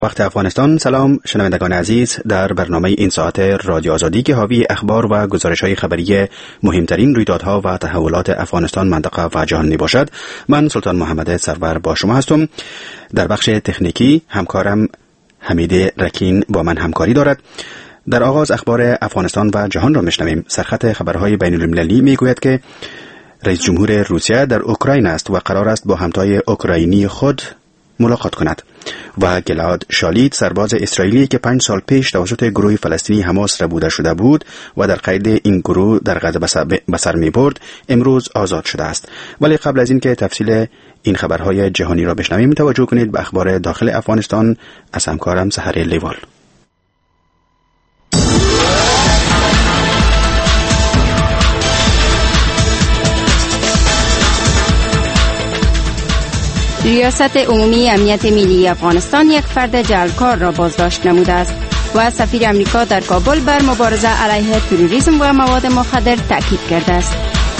وقت افغانستان. سلام شنوندگان عزیز، در برنامه این ساعت رادیو آزادی که حاوی اخبار و گزارش‌های خبری مهمترین رویدادها و تحولات افغانستان، منطقه و جهان می باشد. من سلطان محمد سرور با شما هستم. در بخش تکنیکی همکارم حمید رکین با من همکاری دارد. در آغاز اخبار افغانستان و جهان را میشنویم. سرخط خبرهای بین المللی میگوید که رئیس جمهور روسیه در اوکراین است و قرار است با همتای اوکراینی خود ملاقات کند. و گلاد شالیت، سرباز اسرائیلی که 5 سال پیش توسط گروه فلسطینی حماس ربوده شده بود و در قید این گروه در غزه به سر می برد، امروز آزاد شده است. ولی قبل از این که تفصیل این خبرهای جهانی را بشنویم، توجه کنید به اخبار داخل افغانستان از همکارم سحر لیوال. ریاست عمومی امنیت ملی افغانستان یک فرد جعلکار را بازداشت نموده است و سفیر امریکا در کابل بر مبارزه علیه تروریسم و مواد مخدر تاکید کرده است.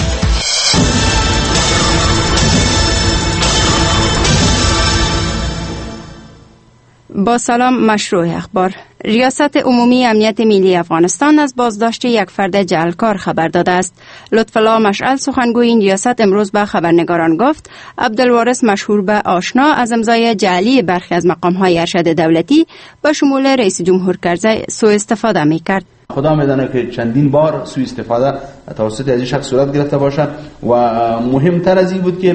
با سلام، مشروع اخبار. ریاست عمومی امنیت ملی افغانستان از بازداشت یک فرد جعلکار خبر داده است. لطف‌الله مشعل، سخنگوی این ریاست، امروز به خبرنگاران گفت عبدالوارث مشهور به آشنا از امضای جعلی برخی از مقام‌های ارشد دولتی به شمول رئیس جمهور کرزی سوء استفاده می‌کرد. خدا میدانه که چندین بار سوء استفاده توسط از این شخص صورت گرفته باشد و مهمتر از این بود که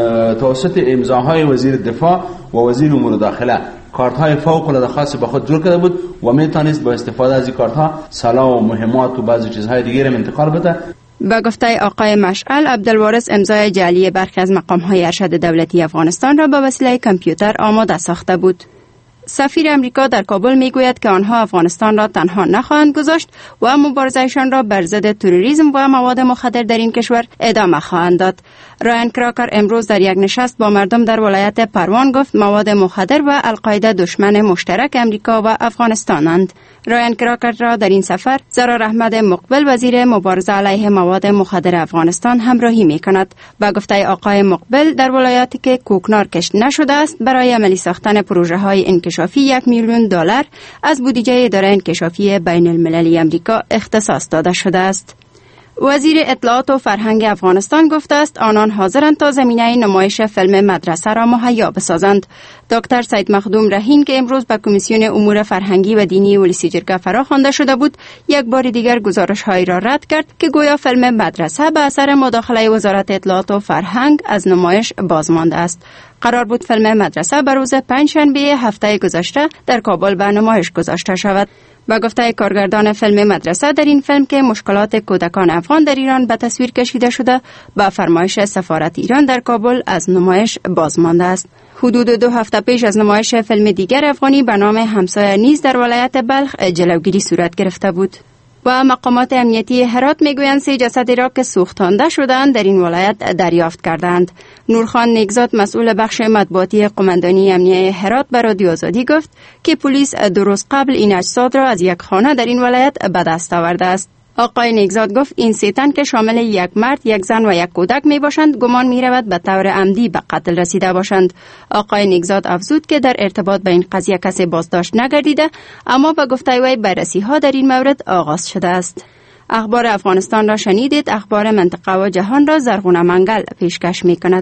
توسط امضاهای وزیر دفاع و وزیر امور داخله کارت های فوق العاده خاص به خود جور کرده بود و میتونست با استفاده از این کارت ها سلاح و مهمات و بعضی چیزهای دیگه را انتقال بده. به گفته آقای مشعل، عبدالوارث امضای جعلی برخی از مقام های ارشد دولتی افغانستان را به وسیله کامپیوتر آماده ساخته بود. سفیر امریکا در کابل میگوید که آنها افغانستان را تنها نخواهند گذاشت و مبارزهشان را بر ضد تروریسم و مواد مخدر در این کشور ادامه خواهند داد. رایان کراکر امروز در یک نشست با مردم در ولایت پروان گفت مواد مخدر و القاعده دشمن مشترک امریکا و افغانستانند. رایان کراکر را در این سفر ضرار احمد مقبل، وزیر مبارزه علیه مواد مخدر افغانستان، همراهی میکند. با گفته آقای مقبل، در ولایاتی که کوکنار کشت نشده است برای عملی ساختن پروژه های انکشافی 1 میلیون دلار از بودجه اداره انکشافی بین المللی امریکا اختصاص داده شده است. وزیر اطلاعات و فرهنگ افغانستان گفته است آنان حاضرند تا زمینه نمایش فیلم مدرسه را مهیا بسازند. دکتر سید مخدوم رهین که امروز به کمیسیون امور فرهنگی و دینی ولسی جرگه فراخوانده شده بود، یک بار دیگر گزارش‌هایی را رد کرد که گویا فیلم مدرسه به اثر مداخله وزارت اطلاعات و فرهنگ از نمایش بازمانده است. قرار بود فیلم مدرسه به روز پنجشنبه هفته گذشته در کابل به نمایش گذاشته شود. با گفته کارگردان فیلم مدرسه، در این فیلم که مشکلات کودکان افغان در ایران به تصویر کشیده شده، با فرمایش سفارت ایران در کابل از نمایش بازمانده است. حدود 2 هفته پیش از نمایش فیلم دیگر افغانی به نام همسایه نیز در ولایت بلخ جلوگیری صورت گرفته بود. و مقامات امنیتی هرات میگویند 3 جسد را که سوختانده شدند در این ولایت دریافت کردند. نورخان نیکزاد، مسئول بخش مطبوعاتی قماندانی امنیه هرات، به رادیو آزادی گفت که پلیس 2 روز قبل این اجساد را از یک خانه در این ولایت به دست آورده است. آقای نیکزاد گفت این 3 تن که شامل یک مرد، یک زن و یک کودک می باشند، گمان می رود به طور عمدی به قتل رسیده باشند. آقای نیکزاد افزود که در ارتباط با این قضیه کسی بازداشت نگردیده، اما به گفته وی بررسی ها در این مورد آغاز شده است. اخبار افغانستان را شنیدید. اخبار منطقه و جهان را زرغونه منگل پیشکش می کند.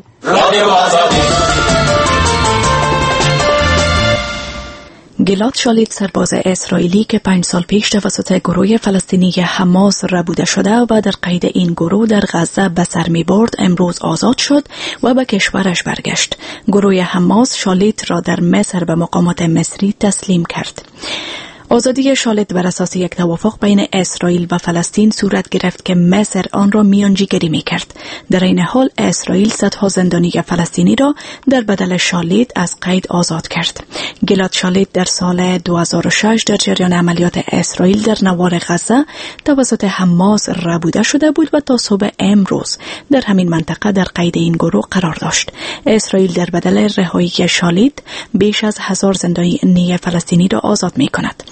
گلاد شالیت، سرباز اسرائیلی که 5 سال پیش توسط گروه فلسطینی حماس ربوده شده و در قید این گروه در غزه به سر می برد، امروز آزاد شد و به کشورش برگشت. گروه حماس شالیت را در مصر به مقامات مصری تسلیم کرد. آزادی شالیت بر اساس یک توافق بین اسرائیل و فلسطین صورت گرفت که مصر آن را میانجیگری می‌کرد. در این حال اسرائیل صدها زندانی فلسطینی را در بدل شالیت از قید آزاد کرد. گلاد شالیت در سال 2006 در جریان عملیات اسرائیل در نوار غزه توسط حماس ربوده شده بود و تا صبح امروز در همین منطقه در قید این گروه قرار داشت. اسرائیل در بدل رهایی شالیت بیش از 1000 زندانی فلسطینی را آزاد می‌کند.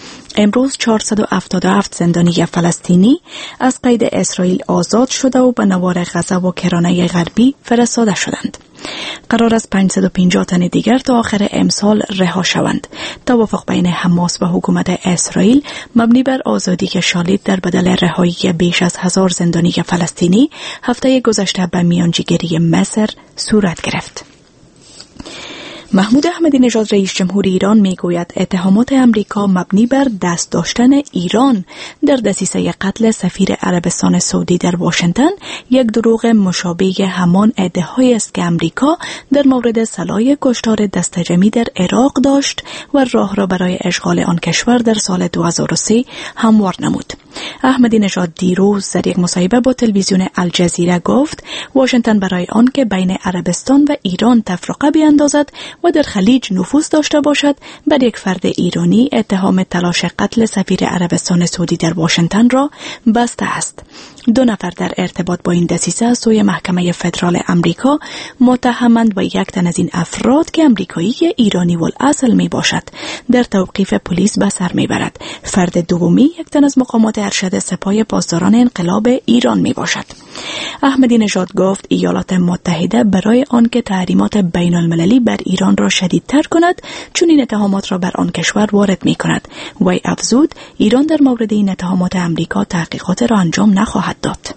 امروز 477 زندانی فلسطینی از قید اسرائیل آزاد شده و به نوار غزه و کرانه غربی فرستاده شدند. قرار است 550 تن دیگر تا آخر امسال رها شوند. توافق بین حماس و حکومت اسرائیل مبنی بر آزادی شالید در بدل رهایی بیش از 1000 زندانی فلسطینی هفته گذشته به میانجیگری مصر صورت گرفت. محمود احمدی نژاد رئیس جمهور ایران میگوید اتهامات امریکا مبنی بر دست داشتن ایران در دسیسه قتل سفیر عربستان سعودی در واشنگتن یک دروغ مشابه همان ادعاهایی است که امریکا در مورد سلاح کشتار دستجمعی در عراق داشت و راه را برای اشغال آن کشور در سال 2003 هموار نمود. احمدی نژاد دیروز در یک مصاحبه با تلویزیون الجزیره گفت واشنگتن برای آن که بین عربستان و ایران تفرقه بیندازد و در خلیج نفوذ داشته باشد بر یک فرد ایرانی اتهام تلاش قتل سفیر عربستان سعودی در واشنگتن را بسته است. 2 نفر در ارتباط با این دسیسه از سوی محکمه فدرال امریکا متهمند و یک تن از این افراد که امریکایی ایرانی الاصل می باشد در توقیف پلیس به سر می برد. فرد دومی یک تن از مقامات ارشد سپاه پاسداران انقلاب ایران می باشد. احمدی نژاد گفت ایالات متحده برای آنکه تحریمات بین المللی بر ایران را شدیدتر کند چون این اتهامات را بر آن کشور وارد می کند. وی افزود ایران در مورد این اتهامات امریکا تحقیقات را انجام نخواهد داد.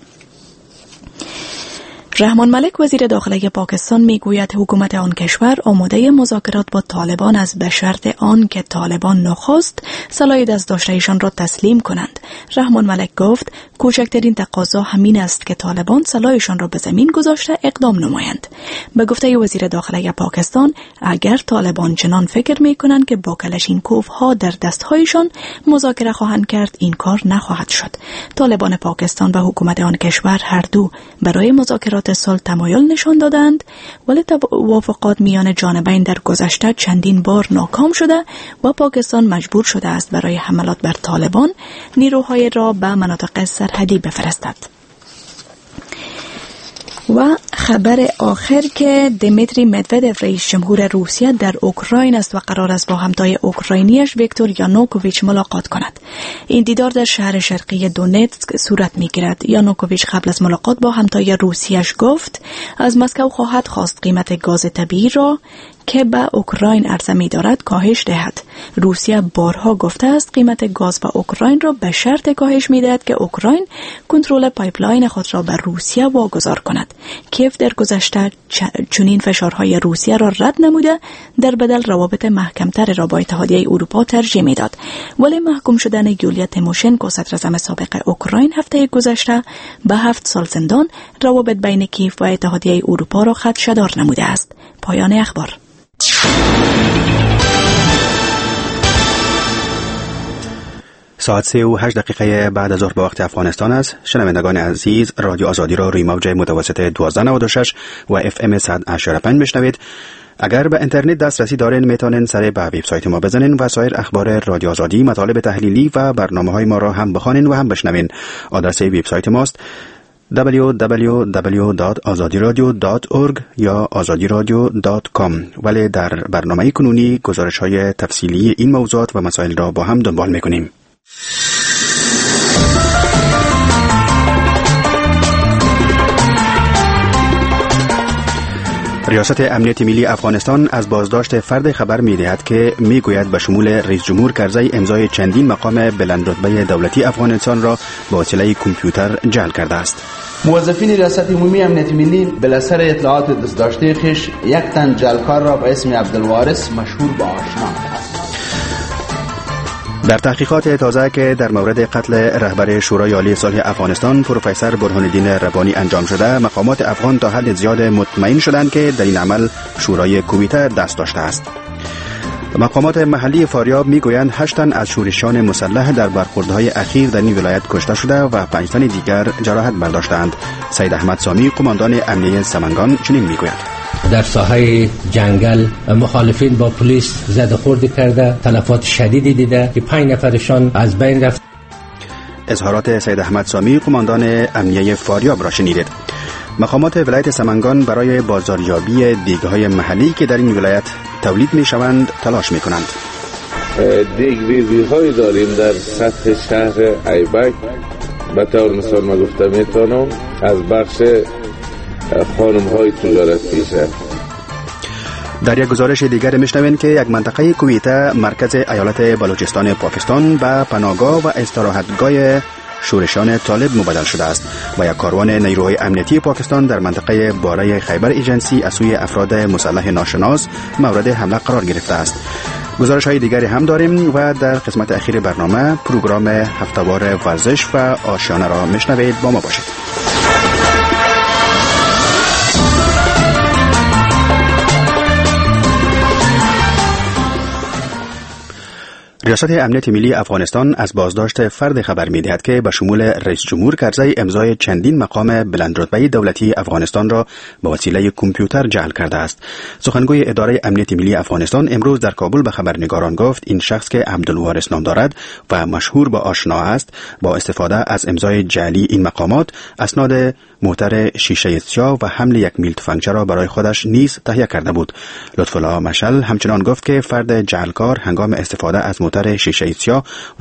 رحمان ملک وزیر داخلی پاکستان میگوید حکومت آن کشور آماده مذاکرات با طالبان است به شرط آن که طالبان نخست سلاح دست داشته‌شان را تسلیم کنند. رحمان ملک گفت کوچکترین تقاضا همین است که طالبان سلاحشان را به زمین گذاشته اقدام نمایند. به گفته وزیر داخلی پاکستان اگر طالبان چنان فکر می‌کنند که با کلاشینکوف‌ها در دست‌هایشان مذاکره خواهند کرد این کار نخواهد شد. طالبان پاکستان و حکومت آن کشور هر دو برای مذاکرات صلح تمایل نشان دادند ولی توافقات میان جانبین در گذشته چندین بار ناکام شده و پاکستان مجبور شده است برای حملات بر طالبان نیروهای را به مناطق سرحدی بفرستد. و خبر آخر که دیمیتری مدودف رئیس جمهور روسیه در اوکراین است و قرار است با همتای اوکراینیش ویکتور یانوکوویچ ملاقات کند. این دیدار در شهر شرقی دونتسک صورت می‌گیرد. یانوکوویچ قبل از ملاقات با همتای روسیه‌اش گفت از مسکو خواهد خواست قیمت گاز طبیعی را که به اوکراین عرضه می‌دارد کاهش دهد. روسیه بارها گفته است قیمت گاز به اوکراین را به شرط کاهش می‌دهد که اوکراین کنترل پایپلاین خود را به روسیه واگذار کند. کیف در گذشته چنین فشارهای روسیه را رد نموده در بدل روابط محکم‌تر را با اتحادیه اروپا ترجیح می‌داد. ولی محکوم شدن یولیا تیموشنکو صدراعظم سابق اوکراین هفته گذشته به 7 سال زندان روابط بین کیف و اتحادیه اروپا را خدشه‌دار نموده است. پایان اخبار. ساعت 3:08 بعد از ظهر به وقت افغانستان است. شنوندگان عزیز رادیو آزادی را روی موج متوسط 1296 و FM 100.5 بشنوید. اگر به اینترنت دسترسی دارین میتونین سر به وبسایت ما بزنین و سایر اخبار رادیو آزادی، مطالب تحلیلی و برنامه‌های ما را هم بخوانین و هم بشنوین. آدرس وبسایت ماست www.azadiradio.org یا azadiradio.com. ولی در برنامه کنونی گزارش‌های تفصیلی این موضوعات و مسائل را با هم دنبال می‌کنیم. ریاست امنیت ملی افغانستان از بازداشت فرد خبر می‌دهد که می‌گوید به شمول رئیس جمهور کرزی امضای چندین مقام بلندرتبه دولتی افغانستان را با وسیله کامپیوتر جعل کرده است. موظفین ریاست عمومی امنیت ملی بل اثر اطلاعات دستداشته خویش یک تن جعلکار را به اسم عبدالوارث مشهور به آشنا. در تحقیقات تازه که در مورد قتل رهبر شورای عالی صلح افغانستان پروفسور برهان الدین ربانی انجام شده، مقامات افغان تا حد زیاد مطمئن شدند که در این عمل شورای کویته دست داشته است. مقامات محلی فاریاب میگویند 8 تن از شورشیان مسلح در برخوردهای اخیر در این ولایت کشته شده و 5 تن دیگر جراحت برداشتند. سید احمد سامی قماندان امنیه سمنگان چنین میگوید: در ساحه جنگل مخالفین با پلیس زد و خورد کرده، تلفات شدیدی دیده که 5 نفرشان از بین رفت. اظهارات سید احمد سامی قماندان امنیه فاریاب را شنیدید. مقامات ولایت سمنگان برای بازاریابی دیگ‌های محلی که در این ولایت تولید می‌شوند تلاش می‌کنند. دیگریزی های داریم در سطح شهر ایبک. به طور مثال ما گفته میتونم از بخش خانم های تجارت پیشه. در یک گزارش دیگر میشنوین که یک منطقه کویته مرکز ایالت بلوچستان پاکستان به پناهگاه و استراحتگاه شورشیان طالب مبدل شده است و یک کاروان نیروهای امنیتی پاکستان در منطقه باره خیبر ایجنسی از سوی افراد مسلح ناشناس مورد حمله قرار گرفته است. گزارش های دیگری هم داریم و در قسمت اخیر برنامه پروگرام هفتهوار ورزش و آشیانه را میشنوید. با ما باشید. ریاست امنیت ملی افغانستان از بازداشت فرد خبر می‌دهد که به شمول رئیس جمهور کرزی امضای چندین مقام بلندرتبه دولتی افغانستان را با وسیله کامپیوتر جعل کرده است. سخنگوی اداره امنیت ملی افغانستان امروز در کابل به خبرنگاران گفت این شخص که عبدالوارث نام دارد و مشهور با آشنا است با استفاده از امضای جعلی این مقامات اسناد موتر شیشه سیاه و حمل یک میل تفنگچه را برای خودش نیز تهیه کرده بود. لطفالله مشعل همچنان گفت که فرد جعلکار هنگام استفاده از موتر شیشه سیاه و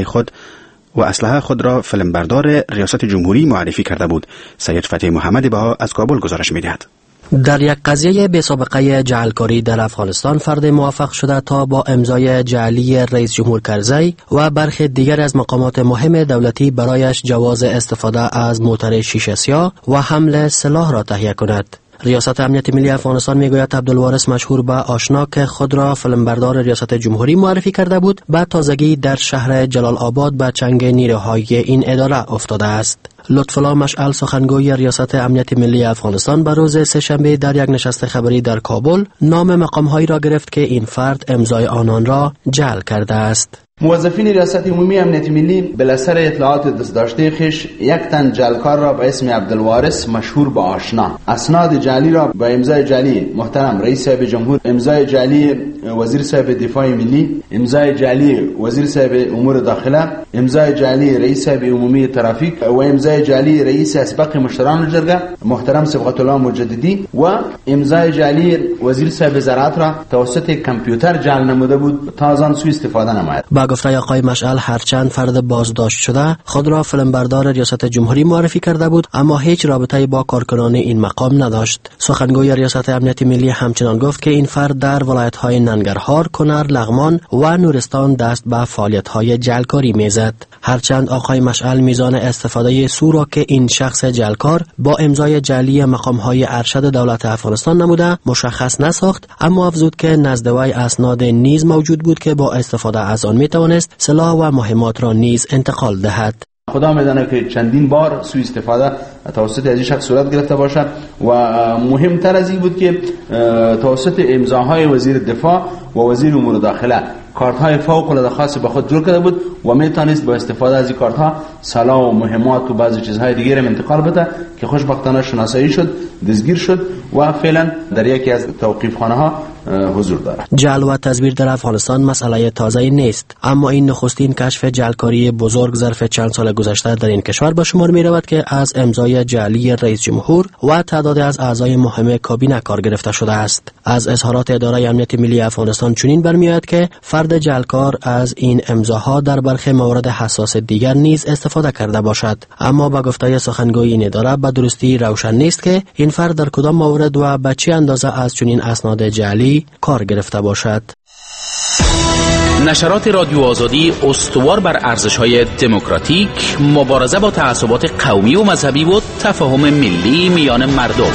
اسلحه خود را فیلمبردار ریاست جمهوری معرفی کرده بود. سید فتح محمد بها از کابل گزارش می‌دهد. در یک قضیه بی سابقه جعلکاری در افغانستان فرد موفق شده تا با امضای جعلی رئیس جمهور کرزی و برخی دیگر از مقامات مهم دولتی برایش جواز استفاده از موتر شیشه سیاه و حمل سلاح را تهیه کند. ریاست امنیت ملی افغانستان میگوید عبدالوارث مشهور به آشنا که خود را فیلمبردار ریاست جمهوری معرفی کرده بود به تازگی در شهر جلال آباد به چنگ نیروهای این اداره افتاده است. لطفالله مشعل سخنگوی ریاست امنیت ملی افغانستان به روز سه‌شنبه در یک نشست خبری در کابل نام مقام‌هایی را گرفت که این فرد امضای آنان را جعل کرده است. موظفین ریاست عمومی امنیت ملی بالاثر اطلاعات دستداشته خویش یک تن جعلکار را به اسم عبدالوارث مشهور به آشنا اسناد جعلی را با امضای جعلی محترم رئیس صاحب جمهور، امضای جعلی وزیر صاحب دفاع ملی، امضای جعلی وزیر صاحب امور داخله، امضای جعلی رئیس صاحب عمومی ترافیک و امضای جعلی رئیس اسبق مشتران الجرگه محترم صبغت الله مجددی و امضای جعلی وزیر صاحب زراعت را توسط کامپیوتر جعل نموده بود تا از آن سوء استفاده نماید. با گفته آقای مشعل هرچند فرد بازداشت شده خود را فیلمبردار ریاست جمهوری معرفی کرده بود اما هیچ رابطه‌ای با کارکنان این مقام نداشت. سخنگوی ریاست امنیت ملی همچنان گفت که این فرد در ولایت‌های ننگرهار، کنر، لغمان و نورستان دست به فعالیت‌های جعلکاری میزد. هرچند آقای مشعل میزان استفاده سو را که این شخص جعلکار با امضای جعلی مقام‌های ارشد دولت افغانستان نموده مشخص نساخت، اما افزود که نزد وی اسناد نیز موجود بود که با استفاده از آن میتوانست سلاح و مهمات را نیز انتقال دهد. خدا میدانه که چندین بار سوء استفاده توسط از این شخص صورت گرفته باشد و مهمتر از این بود که توسط امضاهای وزیر دفاع و وزیر امور داخله کارت های فوق العاده خاص به خود جور کرده بود و میتونست با استفاده از این کارت ها سلاح و مهمات و بعضی چیزهای دیگه را انتقال بده که خوشبختانه شناسایی شد، دستگیر شد و فعلا در یکی از توقیفخانه ها حضور دارد. جعل و تزویر در افغانستان مسئله تازه‌ای نیست، اما این نخستین کشف جعلکاری بزرگ ظرف چند سال گذشته در این کشور به شمار می رود که از امضای جعلی رئیس جمهور و تعداد از اعضای مهم کابینه کار گرفته شده است. از اظهارات اداره امنیت ملی افغانستان چنین برمیآید که فرد جعلکار از این امضاها در برخی موارد حساس دیگر نیز استفاده کرده باشد، اما با گفته سخنگوی این اداره به درستی روشن نیست که این فرد در کدام موارد و به چه اندازه از چنین اسناد جعلی کار گرفته باشد. نشرات رادیو آزادی استوار بر ارزش‌های دموکراتیک، مبارزه با تعصبات قومی و مذهبی و تفاهم ملی میان مردم.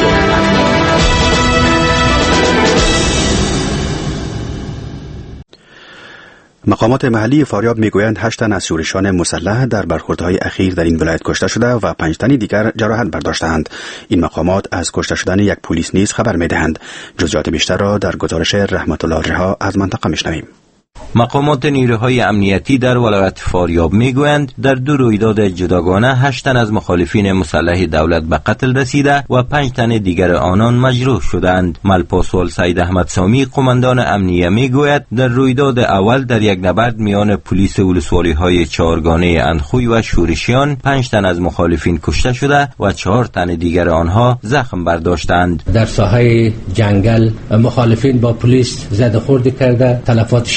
مقامات محلی فاریاب میگویند 8 تن از شورشیان مسلح در برخوردهای اخیر در این ولایت کشته شده و 5 تن دیگر جراحت برداشتند. این مقامات از کشته شدن یک پلیس نیز خبر میدهند. جزئیات بیشتر را در گزارش رحمت الله رها از منطقه میشنویم. مقامات نیروهای امنیتی در ولایت فاریاب میگویند در 2 رویداد جداگانه 8 تن از مخالفین مسلح دولت به قتل رسیده و 5 تن دیگر آنان مجروح شدند. ملپاسوال سید احمد سامی قماندان امنیه میگوید در رویداد اول در یک نبرد میان پلیس ولسوالی‌های چهارگانه اندخوی و شورشیان 5 تن از مخالفین کشته شده و 4 تن دیگر آنها زخم برداشتند. در ساحه جنگل مخالفین با پلیس زد و خورد کرده، تلفات شدیدی دیده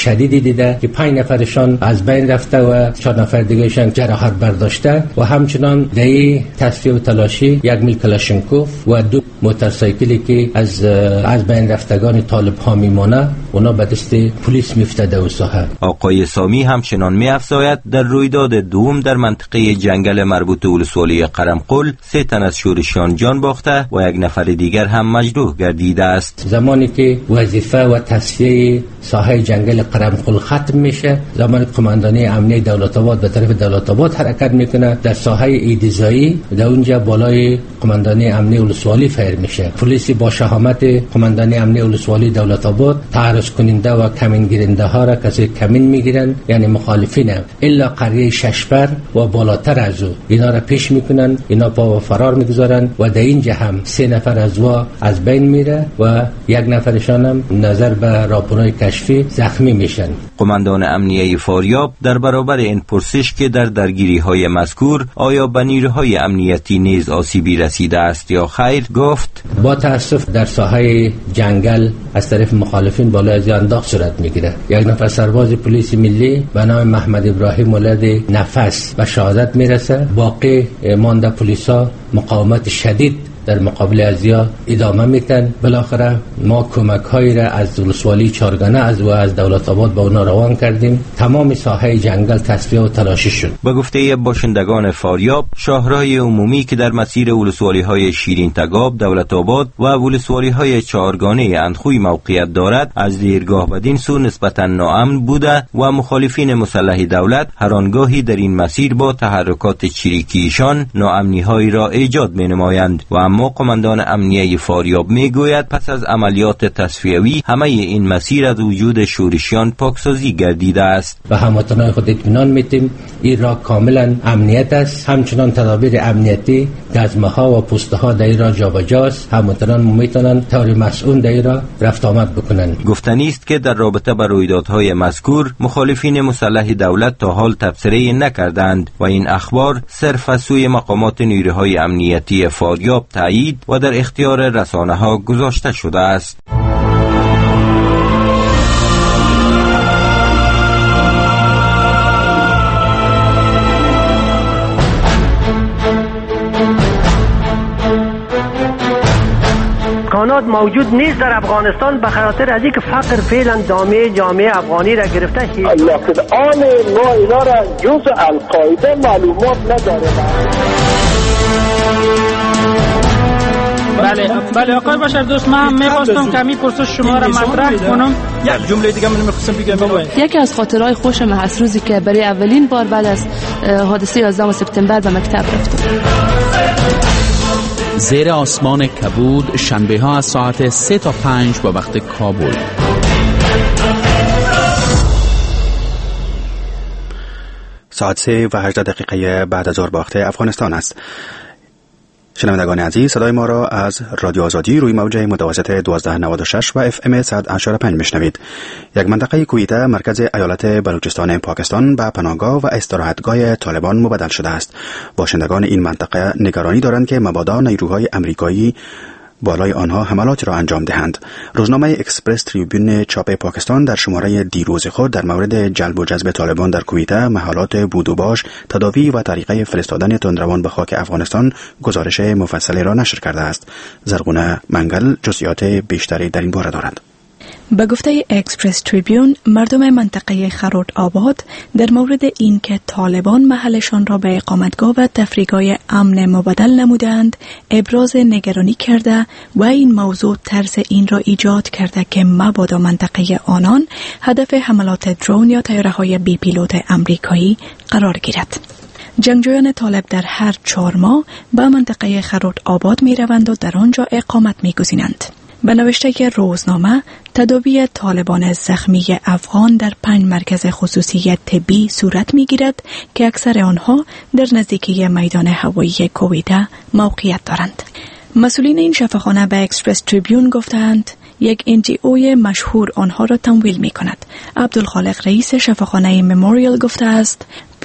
دیده که 5 نفرشان از بین رفته و 4 نفر دیگهشان جراحت برداشته و همچنان در تصفیه و تلاشی 1 میل کلاشینکوف و 2 موتورسایکلی که از بین رفتگان طالب ها میمونه اونا به دست پلیس میفتده و ساحه. آقای سامی همچنان می‌افزاید در رویداد دوم در منطقه جنگل مربوط به ولسوالی قرمقل 3 تن از شورشیان جان باخته و 1 نفر دیگر هم مجروح گردیده است. زمانی که وظیفه و تصفیه ساحه جنگل قرمقل ختم میشه، زمانی قماندانی امنیه دولت آباد به طرف دولت آباد حرکت میکنه، در ساحه ایدزایی در اونجا بالای قماندانی امنیه ولسوالی فیر میشه. پلیس با شهامت قماندانی امنیه ولسوالی دولت آباد تعرض کننده و کمین گیرنده ها را کسی کمین میگیرن، یعنی مخالفین الا قریه ششبر و بالاتر از او اینا را پیش میکنن، اینا پا فرار میگذارن و در اینجا هم 3 نفر از بین میره و 1 نفرشان هم نظر به راهپونای کشفی زخمی میشن. قماندان امنیه فاریاب در برابر این پرسش که در درگیری های مذکور آیا به نیروهای امنیتی نیز آسیبی رسیده است یا خیر گفت با تاسف در ساحه جنگل از طرف مخالفین بالای از انداخت صورت میگیره. 1 نفر سرباز پلیس ملی به نام محمد ابراهیم ولد نفس به شهادت میرسه. باقی مانده پلیسا مقاومت شدید در مقابل ازیا ادامه میتن. بالاخره ما کمک هایی را از ولسوالی چارگانه از دولت آباد با اونا روان کردیم. تمام ساحه جنگل تصفیه و تلاشی شد. به گفته باشندگان فاریاب، شاهراه عمومی که در مسیر ولسوالی های شیرین تگاب، دولت آباد و ولسوالی های چارگانه اندخوی موقعیت دارد، از دیرگاه بدین سو نسبتا ناامن بوده و مخالفین مسلح دولت هر آنگاهی در این مسیر با تحرکات چریکیشان ناامنی هایی را ایجاد می نمایند و اما قماندان امنیه فاریاب میگوید پس از عملیات تصفیوی همه این مسیر از وجود شورشیان پاکسازی گردیده است. و هموطنان خود اطمینان میتیم این را کاملا امنیت است. همچنان تدابیر امنیتی گزمه ها و پوسته ها در را جابجاست. هموطنان میتونن طور مسئول در را رفت آمد بکنن. گفتنی است که در رابطه با رویدادهای مذکور مخالفین مسلح دولت تا حال تبصره نکردند و این اخبار صرف از سوی مقامات نیروهای امنیتی فاریاب تایید و در اختیار رسانه ها گذاشته شده است. امکانات موجود نیست در افغانستان به خاطر از اینکه فقر فعلا دامه جامعه افغانی را گرفته است. لکن آن ما اینا را جز القاعده معلومات نداره. بله آقای بشر دوست، من می‌خواستم کمی پرسش شما را مطرح کنم. یک جمله دیگه من می‌خواستم بگم. یکی از خاطرهای خوشم از روزی که برای اولین بار بعد از حادثه 11 سپتامبر به مکتب رفتم. زیر آسمان کبود شنبه ها از ساعت 3 تا 5 با وقت کابل. ساعت 3 و 18 دقیقه بعد از ظهر باخته افغانستان است. شنوندگان عزیز، صدای ما را از رادیو آزادی روی موج متوسط 1296 و اف ام 100.5 میشنوید. یک منطقه کویته مرکز ایالت بلوچستان پاکستان به پناهگاه و استراحتگاه طالبان مبدل شده است. باشندگان این منطقه نگرانی دارند که مبادا نیروهای امریکایی بالای آنها حملاتی را انجام دهند. روزنامه اکسپرس تریبیون چاپ پاکستان در شماره دیروز خود در مورد جلب و جذب طالبان در کویته، محالات بود و باش، تداوی و طریقه فرستادن تندروان به خاک افغانستان گزارش مفصلی را نشر کرده است. زرغونه منگل جزئیات بیشتری در این باره دارد. به گفته اکسپرس تریبیون، مردم منطقه خرود آباد در مورد اینکه طالبان محلشان را به اقامتگاه و تفریحگاه امن مبدل نمودند ابراز نگرانی کرده و این موضوع ترس این را ایجاد کرده که مبادا منطقه آنان هدف حملات درون یا طیاره‌های بی پیلوت امریکایی قرار گیرد. جنگجویان طالب در هر 4 ماه به منطقه خرود آباد می روند و در آنجا اقامت می گزینند. به نوشته روزنامه، تداوی طالبان زخمی افغان در 5 مرکز خصوصی طبی صورت می‌گیرد که اکثر آنها در نزدیکی میدان هوایی کویته موقعیت دارند. مسئولین این شفاخانه به اکسپرس تریبیون گفتند یک NGO مشهور آنها را تمویل می‌کند. عبدالخالق رئیس شفاخانه مموریال گفته است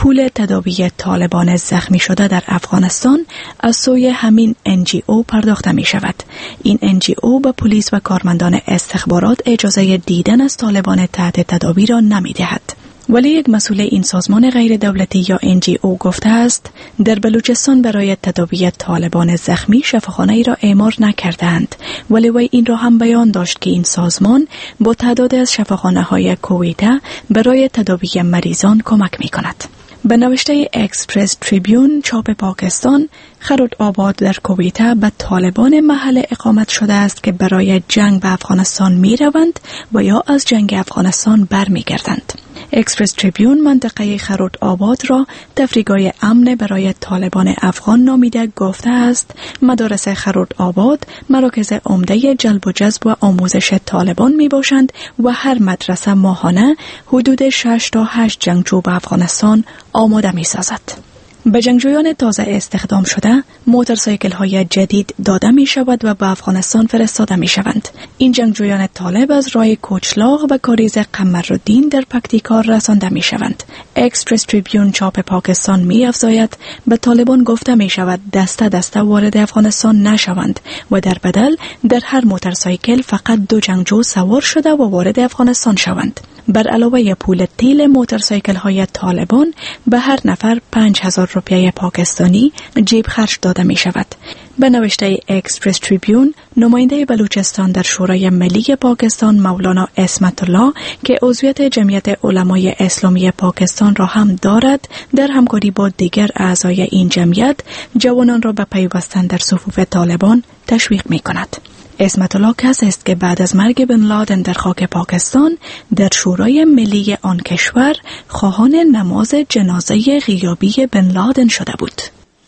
پول تداوی طالبان زخمی شده در افغانستان از سوی همین NGO پرداخته می شود. این NGO به پلیس و کارمندان استخبارات اجازه دیدن از طالبان تحت تداوی را نمی دهد. ولی یک مسئول این سازمان غیر دولتی یا NGO گفته است در بلوچستان برای تداوی طالبان زخمی شفاخانه ای را اعمار نکردند، ولی وی این را هم بیان داشت که این سازمان با تعداد از شفاخانه های کویته برای تداوی مریضان کمک می کند. به نوشته اکسپرس تریبیون چاپ پاکستان، خرود آباد در کویته به طالبان محل اقامت شده است که برای جنگ به افغانستان می روند و یا از جنگ افغانستان برمی گردند. اکسپرس تریبیون منطقه خرود آباد را تفریحگاه امن برای طالبان افغان نامیده گفته است مدارس خرود آباد مراکز عمده جلب و جذب و آموزش طالبان می باشند و هر مدرسه ماهانه حدود 6 تا 8 جنگجو به افغانستان آماده می سازد. به جنگجویان تازه استخدام شده موتورسایکل های جدید داده می شود و به افغانستان فرستاده می شوند. این جنگجویان طالب از راه کوچلاغ و کاریز قمرالدین در پکتیکا رسانده می شوند. اکسپرس تریبیون چاپ پاکستان می افزاید به طالبان گفته می شود دسته دسته وارد افغانستان نشوند و در بدل در هر موتورسایکل فقط 2 جنگجو سوار شده و وارد افغانستان شوند. بر علاوه پول تیل موتورسایکل های طالبان به هر نفر 5000 روپیه پاکستانی جیب خرج داده می شود. به نوشته اکسپرس تریبیون، نماینده بلوچستان در شورای ملی پاکستان مولانا اسمت الله که عضویت جمعیت علمای اسلامی پاکستان را هم دارد، در همکاری با دیگر اعضای این جمعیت جوانان را به پیوستن در صفوف طالبان تشویق می کند. اسمت الله کسی است که بعد از مرگ بن لادن در خاک پاکستان در شورای ملی آن کشور خواهان نماز جنازه غیابی بن لادن شده بود.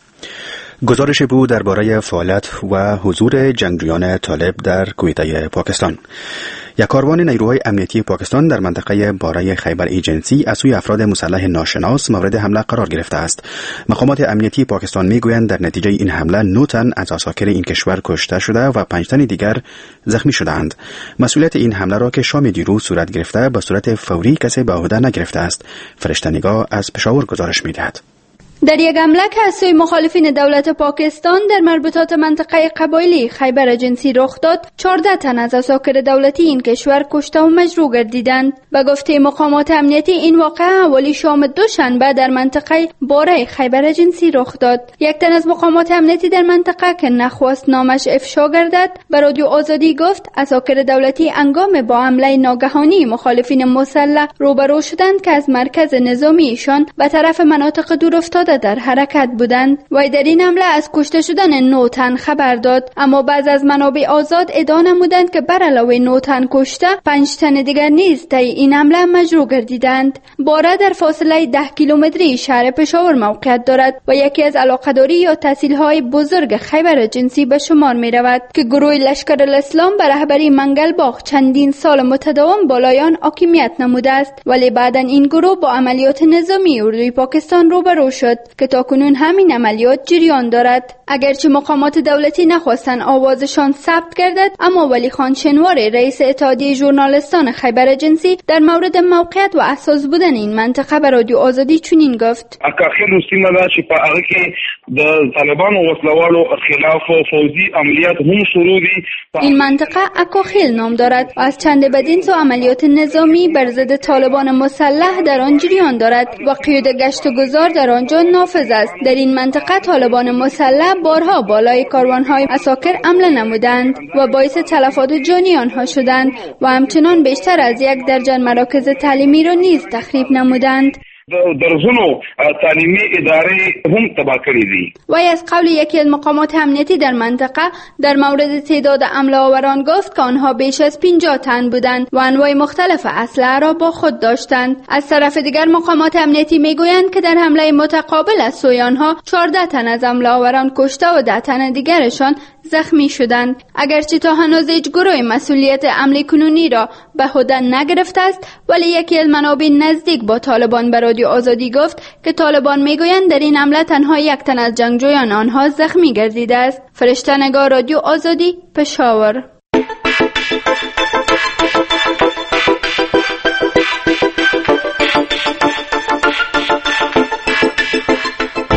گزارش بود درباره فعالیت و حضور جنگجویان طالب در کویته پاکستان. یک کاروان نیروهای امنیتی پاکستان در منطقه باره خیبر ایجنسی از سوی افراد مسلح ناشناس مورد حمله قرار گرفته است. مقامات امنیتی پاکستان میگویند در نتیجه این حمله 9 تن از عساکر این کشور کشته شده و 5 تن دیگر زخمی شدند. مسئولیت این حمله را که شام دیروز صورت گرفته به صورت فوری کسی به عهده نگرفته است. فرشته نگاه از پشاور گزارش می‌دهد. در یک حمله که از سوی مخالفین دولت پاکستان در مربوطات منطقه قبایلی خیبر جنسی رخ داد، 14 تن از عساکر دولتی این کشور کشته و مجروح گردیدند. به گفته مقامات امنیتی این واقعه اولی شام دوشنبه در منطقه باره خیبر جنسی رخ داد. یک تن از مقامات امنیتی در منطقه که نخواست نامش افشا گردد به رادیو آزادی گفت عساکر دولتی هنگام با حمله ناگهانی مخالفین مسلح روبرو شدند که از مرکز نظامیشان به طرف مناطق دور افتاده در حرکت بودند. وی در این حمله از کشته شدن 9 تن خبر داد، اما بعض از منابع آزاد ادعا نمودند که بر علاوه 9 تن کشته 5 تن دیگر نیز طی این حمله مجروح گردیدند. باره در فاصله 10 کیلومتری شهر پشاور موقعیت دارد و یکی از علاقه‌داری یا تحصیل‌های بزرگ خیبر جنسی به شمار می‌رود که گروه لشکر الاسلام به رهبری منگل باغ چندین سال متداوم بالای آن حاکمیت نموده است، ولی بعداً این گروه با عملیات نظامی اردوی پاکستان روبرو شد که تاکنون همین عملیات جریان دارد. اگرچه مقامات دولتی نخواستن آوازشان ثبت گردد، اما ولی خان شنوار رئیس اتحادیه ژورنالیستان خیبر جنسی در مورد موقعیت و اساس بودن این منطقه به رادیو آزادی چنین گفت: اکاخیل سیمه ده چې په هغه کې د طالبانو وسلوالو خلاف فوزی عملیات هم شروع دي. این منطقه اکاخیل نام دارد و از چند بدین سو عملیات نظامی بر ضد طالبان مسلح در آن جریان دارد و قیود گشت و گذار در آنجا نافذ است. در این منطقه طالبان مسلح بارها بالای کاروان‌های عساکر حمله نمودند و باعث تلفات جانی آنها شدند و همچنان بیشتر از 1 درجن مراکز تعلیمی را نیز تخریب نمودند. درزونو تعلیمی اداره هم تباه کړی دي. وی از قول یکی از مقامات امنیتی در منطقه در مورد تعداد حمله آوران گفت که آنها بیش از 50 تن بودند و انواع مختلف اسلحه را با خود داشتند. از طرف دیگر مقامات امنیتی میگویند که در حمله متقابل از سوی آنها 14 تن از حمله آوران کشته و 10 تن دیگرشان زخمی شدند. اگرچه تا هنوز هیچ گروه مسئولیت حمله کنونی را به عهده نگرفته است، ولی یکی از منابع نزدیک با طالبان به رادیو آزادی گفت که طالبان میگویند در این حمله تنها 1 تن از جنگجویان آنها زخمی گردیده است. فرشته نگاه، رادیو آزادی، پشاور.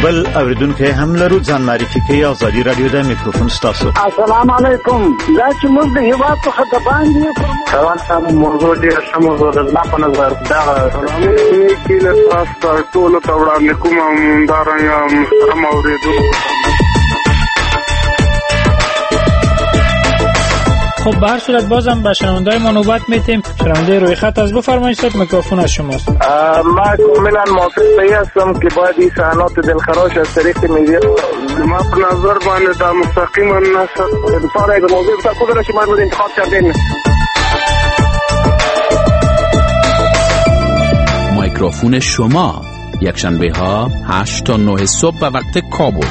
بل اوریدونکو هم لرو ځان معرفي کوي. ازادي رادیو د میکروفون ستاسو. السلام علیکم. دا چې موږ د هیواد څخه د باندې فرمان موضوع ډېر ښه موضوع ده. زما په نظر دغه کې له تاسو ټولو ته وړاندې کوم همدارنګه محترم اورېدونکو. خب به هر صورت بازم به شنونده‌های ما نوبت میتیم. شنونده روی خط از بفرمایید صد میکروفون از شماست. ما کاملا موافق هستم که باید این صحنات دلخراش از طریق میدیا ما په نظر باندې دا مستقیما نشد انتظار یک موضوع بسیار خوب را که ما رو انتخاب کردیم. میکروفون شما یکشنبه ها 8 تا 9 صبح به وقت کابل.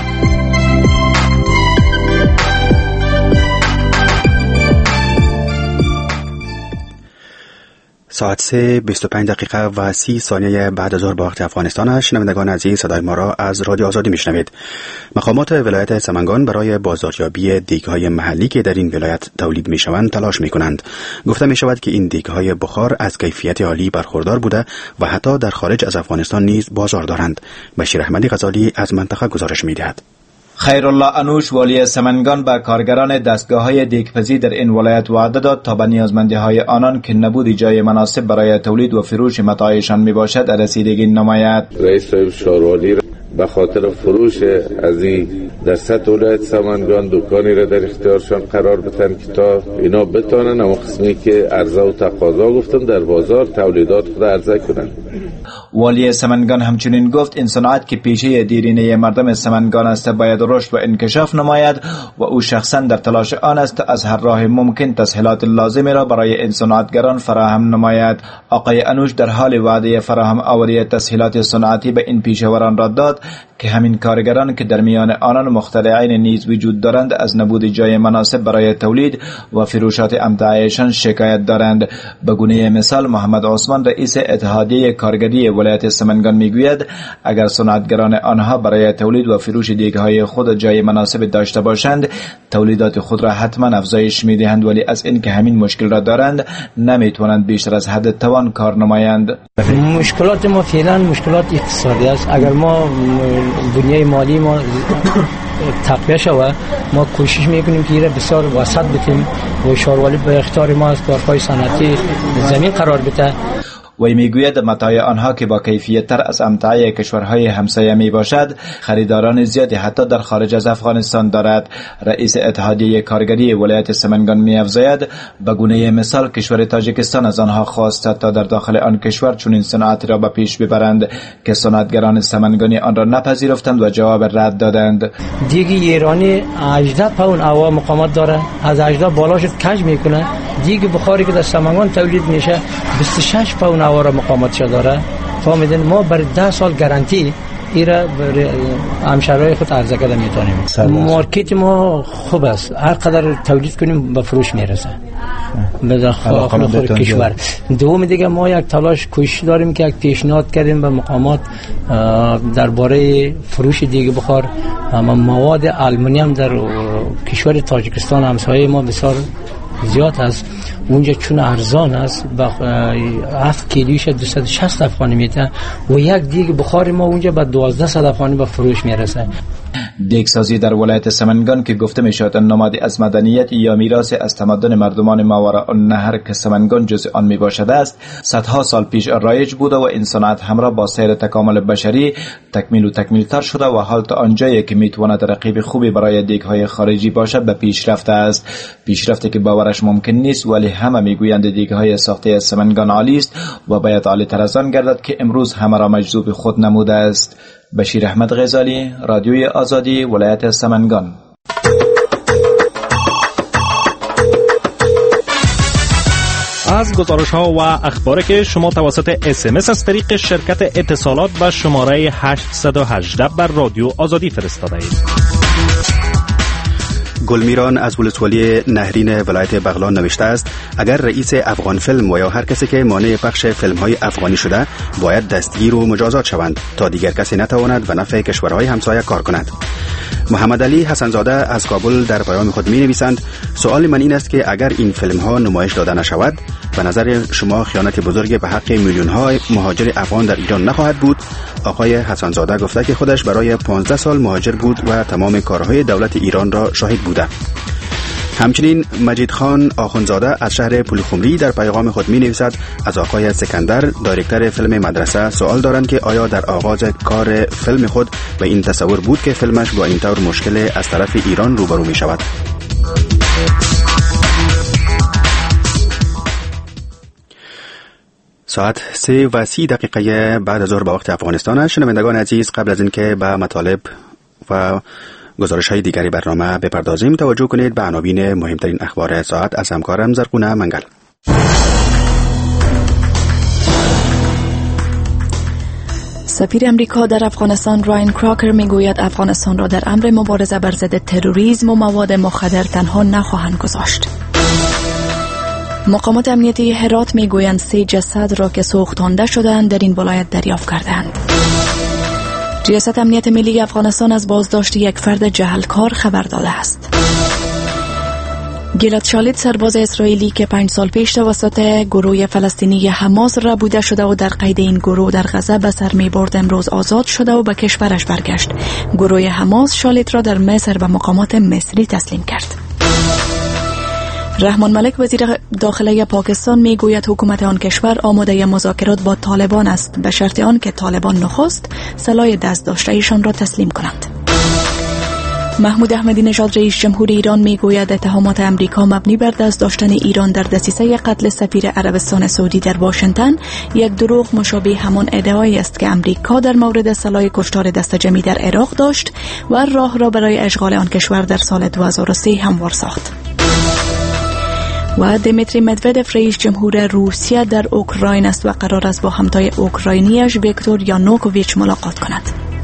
ساعت 3:25 و 30 ثانیه بعد از ظهر با وقت افغانستان. شنوندگان عزیز، صدای ما را از رادیو آزادی میشنوید. مقامات ولایت سمنگان برای بازاریابی دیگ‌های محلی که در این ولایت تولید میشوند تلاش میکنند. گفته میشود که این دیگ‌های بخار از کیفیت عالی برخوردار بوده و حتی در خارج از افغانستان نیز بازار دارند. بشیر احمدی غزالی از منطقه گزارش میدهد. خیرالله انوش والی سمنگان به کارگران دستگاه‌های دیگ‌پزی در این ولایت وعده داد تا به نیازمندی‌های آنان که نبود جای مناسب برای تولید و فروش متاعشان میباشد رسیدگی نماید. رئیس صاحب شاروانی به خاطر فروش از این در سطح ولایت سمنگان دکانی را در اختیارشان قرار بدن که تا اینا بتانن اما قسمی که عرضه و تقاضا گفتم در بازار تولیدات خود عرضه کنن. والی سمنگان همچنین گفت این صنعت که پیشه دیرینه مردم سمنگان است باید رشد و انکشاف نماید و او شخصا در تلاش آن است از هر راه ممکن تسهیلات لازم را برای این صنعتگران فراهم نماید. آقای انوش در حال وعده فراهم آوری تسهیلات صنعتی به این پیشوران را داد که همین کارگران که در میان آنان مخترعین نیز وجود دارند از نبود جای مناسب برای تولید و فروشات امتعایشان شکایت دارند. به گونه مثال محمد عثمان رئیس اتحادیه کارگری ولایت سمنگان میگوید اگر صنعتگران آنها برای تولید و فروش دیگ‌های خود جای مناسب داشته باشند تولیدات خود را حتما افزایش میدهند، ولی از این که همین مشکل را دارند نمیتوانند بیشتر از حد توان کار نمایند. مشکلات ما فعلا مشکلات اقتصادی است. اگر ما دنیای مالی ما تقویه شود ما کوشش میکنیم که ایره بسیار وسط بتیم و شاروالی به اختیار ما از کارهای صنعتی زمین قرار بده. وی میگوید متاع آنها که با کیفیت تر از امتاع کشورهای همسایه می باشد خریداران زیادی حتی در خارج از افغانستان دارد. رئیس اتحادیه کارگری ولایت سمنگان می افزاید به گونه مثال کشور تاجیکستان از آنها خواسته تا در داخل آن کشور چنین صنعتی را به پیش ببرند که صنعتگران سمنگانی آن را نپذیرفتند و جواب رد دادند. دیگ ایرانی 18 پوند هوا مقاومت داره، از 18 بالا شد کج میکنه. دیگ بخاری که در سمنگان تولید میشه 26 پوند هوا را مقاومتش داره. فهمیدین ما برای 10 سال گارانتی ایرا همشهرهای خود عرضه کرده میتونیم. مارکت ما خوب است، هر قدر تولید کنیم به فروش میرسه به داخل کشور. دوم دیگه ما یک تلاش کوشش داریم که یک پیشنهاد کردیم به مقامات درباره فروش دیگه بخار. مواد آلومینیوم در کشور تاجیکستان همسایه ما بسیار زیاد است، اونجا چون ارزان است با 7 کیلویش 260 افغانی میده و یک دیگ بخار ما اونجا به 1200 افغانی به فروش میرسه. دیگسازی در ولایت سمنگان که گفته میشود نمادی از مدنیت یا میراث از تمدن مردمان ماوراء النهر که سمنگان جزء آن میباشد است صدها سال پیش رایج بوده و این صنعت همراه با سیر تکامل بشری تکمیل تر شده و حال تا آنجایی که میتواند رقیب خوبی برای دیگ‌های خارجی باشد به پیش رفته است. پیشرفتی که باورش ممکن نیست، ولی همه میگویند دیگ‌های ساخته از سمنگان عالی است و باید عالی تر از آن گردد که امروز همه را مجذوب خود نموده است. بشیر احمد غزالی، رادیوی آزادی، ولایت سمنگان. از گزارش ها و اخباری که شما توسط SMS از طریق شرکت اتصالات به شماره 818 بر رادیو آزادی فرستاده اید. گلمیران از ولسوالی نهرین ولایت بغلان نوشته است اگر رئیس افغان فیلم و یا هر کسی که مانع پخش فیلم های افغانی شده باید دستگیر و مجازات شوند تا دیگر کسی نتواند به نفع کشورهای همسایه کار کند. محمد علی حسنزاده از کابل در پیام خود می نویسند سوال من این است که اگر این فیلم ها نمایش داده نشود به نظر شما خیانت بزرگ به حق میلیون های مهاجر افغان در ایران نخواهد بود؟ آقای حسن زاده گفته که خودش برای 15 سال مهاجر بود و تمام کارهای دولت ایران را شاهد بوده. همچنین مجید خان آخوندزاده از شهر پولخمری در پیغام خود می نویسد از آقای سکندر دایرکتر فیلم مدرسه سوال دارند که آیا در آغاز کار فیلم خود به این تصور بود که فیلمش با این طور مشکل از طرف ایران روبرو می شود؟ ساعت 3:30 بعد از ظهر به وقت افغانستان. شنوندگان عزیز، قبل از اینکه به مطالب و گزارش های دیگری برنامه بپردازیم، توجه کنید به عناوین مهمترین اخبار ساعت از همکارم زرقونه منگل. سفیر امریکا در افغانستان راین کراکر میگوید افغانستان را در امر مبارزه بر ضد تروریسم و مواد مخدر تنها نخواهند گذاشت. مقامات امنیتی هرات میگویند 3 جسد را که سوختانده شدند در این ولایت دریافت کردند. ریاست امنیت ملی افغانستان از بازداشت یک فرد جهلکار خبر داده است. گیلاد شالید سرباز اسرائیلی که 5 سال پیش توسط گروه فلسطینی حماس ربوده شده و در قید این گروه در غزه به سر می‌برد امروز آزاد شده و به کشورش برگشت. گروه حماس شالید را در مصر به مقامات مصری تسلیم کرد. رحمان ملک وزیر داخله پاکستان میگوید حکومت آن کشور آماده مذاکرات با طالبان است به شرط آن که طالبان نخست سلاح دست داشته ایشان را تسلیم کنند. محمود احمدی نژاد رئیس جمهور ایران میگوید اتهامات امریکا مبنی بر دست داشتن ایران در دسیسه قتل سفیر عربستان سعودی در واشنگتن یک دروغ مشابه همان ادعایی است که امریکا در مورد سلاح کشتار دست جمعی در عراق داشت و راه را برای اشغال آن کشور در سال 2003 هموار ساخت. و دیمیتری مدودف رئیس جمهور روسیه در اوکراین است و قرار است با همتای اوکراینیش ویکتور یانوکوویچ ملاقات کند.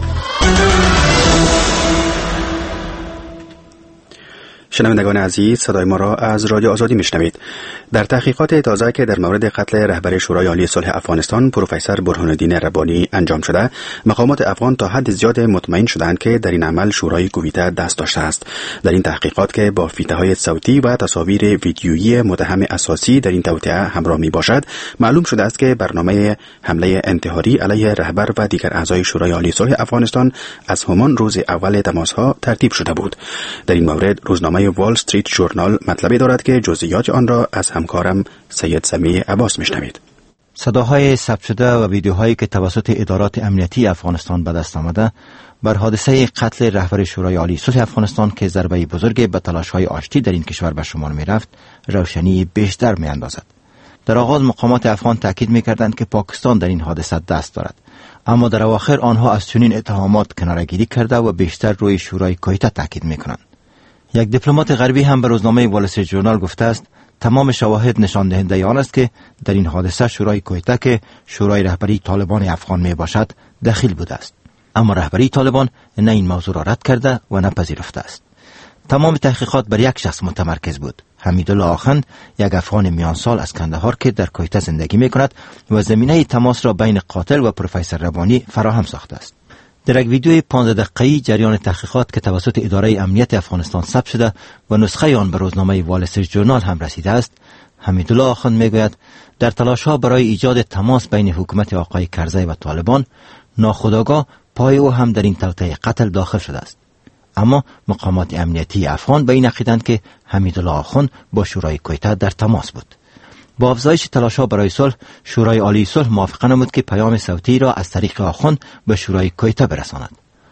شنوندگان عزیز، صدای ما را از رادیو آزادی میشنوید. در تحقیقات تازه که در مورد قتل رهبر شورای عالی صلح افغانستان پروفسور برهان الدین ربانی انجام شده، مقامات افغان تا حد زیاد مطمئن شدند که در این عمل شورای کویته دست داشته است. در این تحقیقات که با فیته‌های صوتی و تصاویر ویدیویی متهم اساسی در این توطئه همراه می باشد، معلوم شده است که برنامه حمله انتحاری علیه رهبر و دیگر اعضای شورای عالی صلح افغانستان از همان روز اول تماس‌ها ترتیب شده بود. در این مورد روزنامه وال استریت ژورنال مطلبی دارد که جزئیات آن را از همکارم سید سمیع عباس میشنوید. صداهای ثبت شده و ویدیوهایی که توسط ادارات امنیتی افغانستان به دست آمده بر حادثه قتل رهبر شورای عالی صلح افغانستان که ضربه بزرگ به تلاش‌های آشتی در این کشور به شمار می‌رفت، روشنی بیشتر می‌اندازد. در آغاز مقامات افغان تاکید می‌کردند که پاکستان در این حادثه دست دارد، اما در اواخر آنها از چنین اتهامات کناره‌گیری کرده و بیشتر روی شورای کویته تاکید می‌کنند. یک دیپلمات غربی هم به روزنامه وال استریت ژورنال گفته است تمام شواهد نشان دهنده آن است که در این حادثه شورای کویته که شورای رهبری طالبان افغان می باشد دخیل بوده است، اما رهبری طالبان نه این موضوع را رد کرده و نه پذیرفته است. تمام تحقیقات بر یک شخص متمرکز بود، حمیدالله آخند، یک افغان میانسال از کندهار که در کویته زندگی می کند و زمینه تماس را بین قاتل و پروفسور ربانی فراهم ساخته است. در یک ویدیوی 15 دقیقه‌ای جریان تحقیقات که توسط اداره امنیت افغانستان ثبت شده و نسخه آن به روزنامه وال استریت ژورنال هم رسیده است، حمیدالله آخند میگوید در تلاش‌ها برای ایجاد تماس بین حکومت آقای کرزی و طالبان ناخودآگاه پای او هم در این توطئه قتل داخل شده است. اما مقامات امنیتی افغان به این عقیده‌اند که حمیدالله آخند با شورای کویته در تماس بود. با افزایش تلاش‌ها برای صلح، شورای عالی صلح موافقه نمود که پیام صوتی را از طریق آخوند به شورای کویته برساند.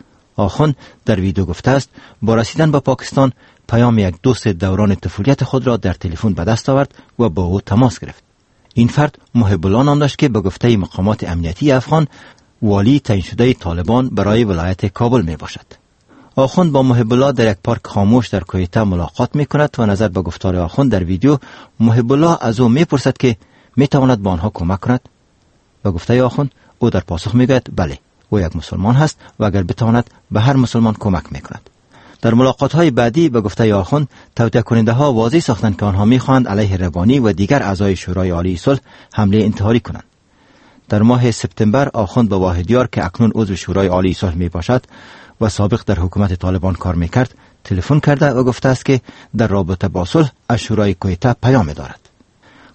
آخوند در ویدیو گفته است با رسیدن به پاکستان پیام یک دوست دوران طفولیت خود را در تلفن به دست آورد و با او تماس گرفت. این فرد محب الله نام داشت که به گفته مقامات امنیتی افغان والی تعیین شده طالبان برای ولایت کابل می باشد. آخوند با محب الله در یک پارک خاموش در کویته ملاقات می کند و نظر به گفتار آخوند در ویدیو محب الله از او می پرسد که می تواند با آنها کمک کند. به گفته آخوند او در پاسخ می گوید بله، او یک مسلمان هست و اگر بتواند به هر مسلمان کمک می کند. در ملاقات های بعدی به گفته آخوند توطئه کننده ها واضح ساختند که آنها می خواهند علیه ربانی و دیگر اعضای شورای عالی صلح حمله انتحاری کنند. در ماه سپتامبر آخوند به واحدیار که اکنون عضو شورای عالی صلح می باشد و سابق در حکومت طالبان کار میکرد تلفن کرده و گفته است که در رابطه با صلح از شورای کویته پیام دارد.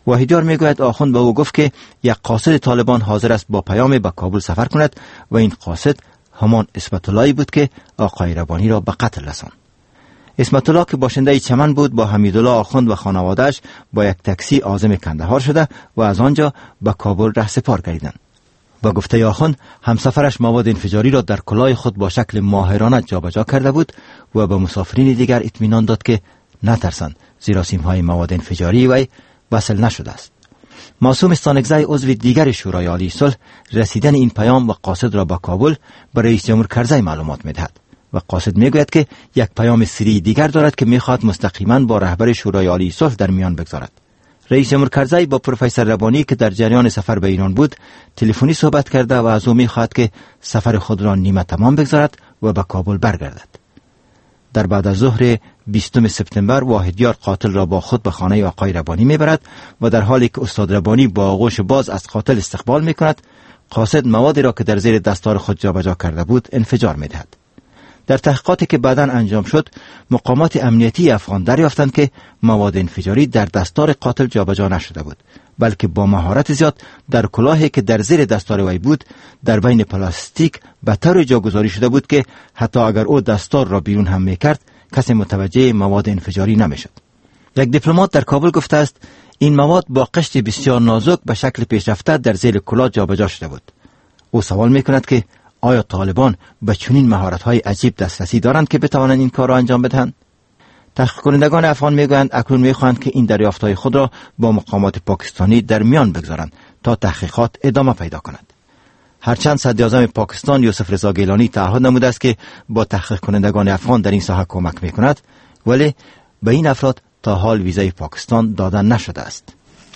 واحدیار میگوید آخوند به او گفت که یک قاصد طالبان حاضر است با پیام به کابل سفر کند و این قاصد همان اسمت اللهی بود که آقای ربانی را به قتل رساند. اسمت الله که باشنده چمن بود با حمیدالله آخوند و خانواده‌اش با یک تاکسی عازم کندهار شده و از آنجا به کابل رهسپار گردیدند. با گفته آخوند همسفرش مواد انفجاری را در کلاه خود با شکل ماهرانه جابجا کرده بود و به مسافرین دیگر اطمینان داد که نترسند، زیرا سیم‌های مواد انفجاری وی وصل نشده است. معصوم استانکزی عضو دیگر شورای عالی صلح رسیدن این پیام و قاصد را به کابل به رئیس جمهور کرزی معلومات می‌دهد و قاصد میگوید که یک پیام سری دیگر دارد که میخواهد مستقیما با رهبر شورای عالی صلح در میان بگذارد. رئیس جمهور کرزی با پروفسور ربانی که در جریان سفر به ایران بود تلفنی صحبت کرده و از او میخواهد که سفر خود را نیمه تمام بگذارد و به کابل برگردد. در بعد از ظهر 20 سپتامبر واحدیار قاتل را با خود به خانه آقای ربانی میبرد و در حالی که استاد ربانی با آغوش باز از قاتل استقبال میکند، قاصد موادی را که در زیر دستار خود جابجا کرده بود انفجار میدهد. در تحقیقاتی که بعداً انجام شد، مقامات امنیتی افغان دریافتند که مواد انفجاری در دستار قاتل جابجا نشده بود، بلکه با مهارت زیاد در کلاهی که در زیر دستار وی بود در بین پلاستیک به طور جاگذاری شده بود که حتی اگر او دستار را بیرون هم میکرد کسی متوجه مواد انفجاری نمیشد. یک دیپلمات در کابل گفته است این مواد با قشر بسیار نازک به شکل پیشرفته در زیر کلاه جابجا شده بود. او سوال میکند که آیا طالبان به چنین مهارت‌های عجیب دسترسی دارند که بتوانند این کار را انجام بدهند؟ تحقیق کنندگان افغان میگویند اکنون میخواهند که این دریافت‌های خود را با مقامات پاکستانی در میان بگذارند تا تحقیقات ادامه پیدا کند. هرچند صدراعظم پاکستان یوسف رضا گیلانی تعهد نموده است که با تحقیق کنندگان افغان در این ساحه کمک میکند، ولی به این افراد تا حال ویزای پاکستان داده نشده است.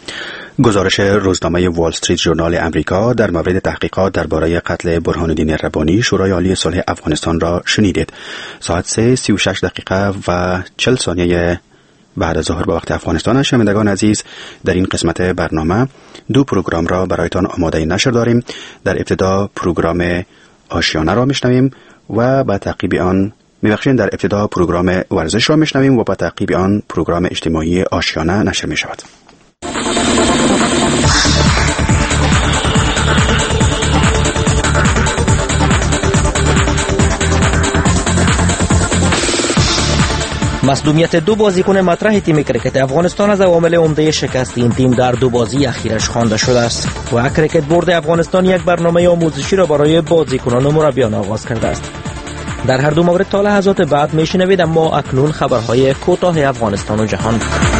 گزارش روزنامه وال استریت ژورنال امریکا در مورد تحقیقات درباره قتل برهان الدین ربانی شورای عالی صلح افغانستان را شنیدید. ساعت 3:36 دقیقه و 40 ثانیه بعد از ظهر به وقت افغانستان. شنوندگان عزیز، در این قسمت برنامه دو پروگرام را برایتان آماده نشر داریم. در ابتدا پروگرام آشیانه را میشنویم و به تعقیب آن در ابتدا پروگرام ورزش را میشنویم و به تعقیب آن پروگرام اجتماعی آشیانه نشر می شود. مصدومیت دو بازیکن مطرح تیم کرکت افغانستان از عوامل عمده شکست این تیم در دو بازی اخیرش خوانده شده است و کرکت بورد افغانستان یک برنامه آموزشی را برای بازیکنان و مربیان آغاز کرده است. در هر دو مورد تا لحظات بعد میشنوید، اما اکنون خبرهای کوتاه افغانستان و جهان.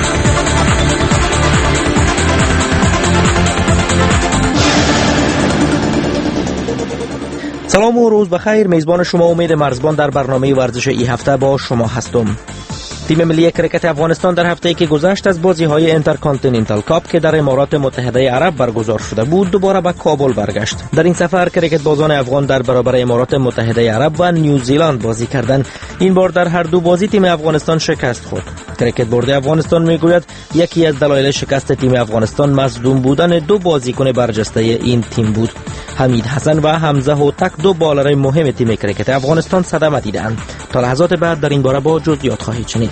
سلام و روز بخیر. میزبان شما امید مرزبان در برنامه ورزش این هفته با شما هستم. تیم ملی کرکت افغانستان در هفته‌ای که گذشت از بازی‌های اینترکانتیننتال کاپ که در امارات متحده عرب برگزار شده بود دوباره به کابل برگشت. در این سفر کرکت بازان افغان در برابر امارات متحده عرب و نیوزیلند بازی کردند. این بار در هر دو بازی تیم افغانستان شکست خورد. کرکت بورد افغانستان میگوید یکی از دلایل شکست تیم افغانستان مصدوم بودن دو بازیکن برجسته این تیم بود. حمید حسن و حمزه هوتک دو بالر مهم تیم کرکت افغانستان صدمه دیدند. تا لحظات بعد در این باره با جزئیات خواهید شنید.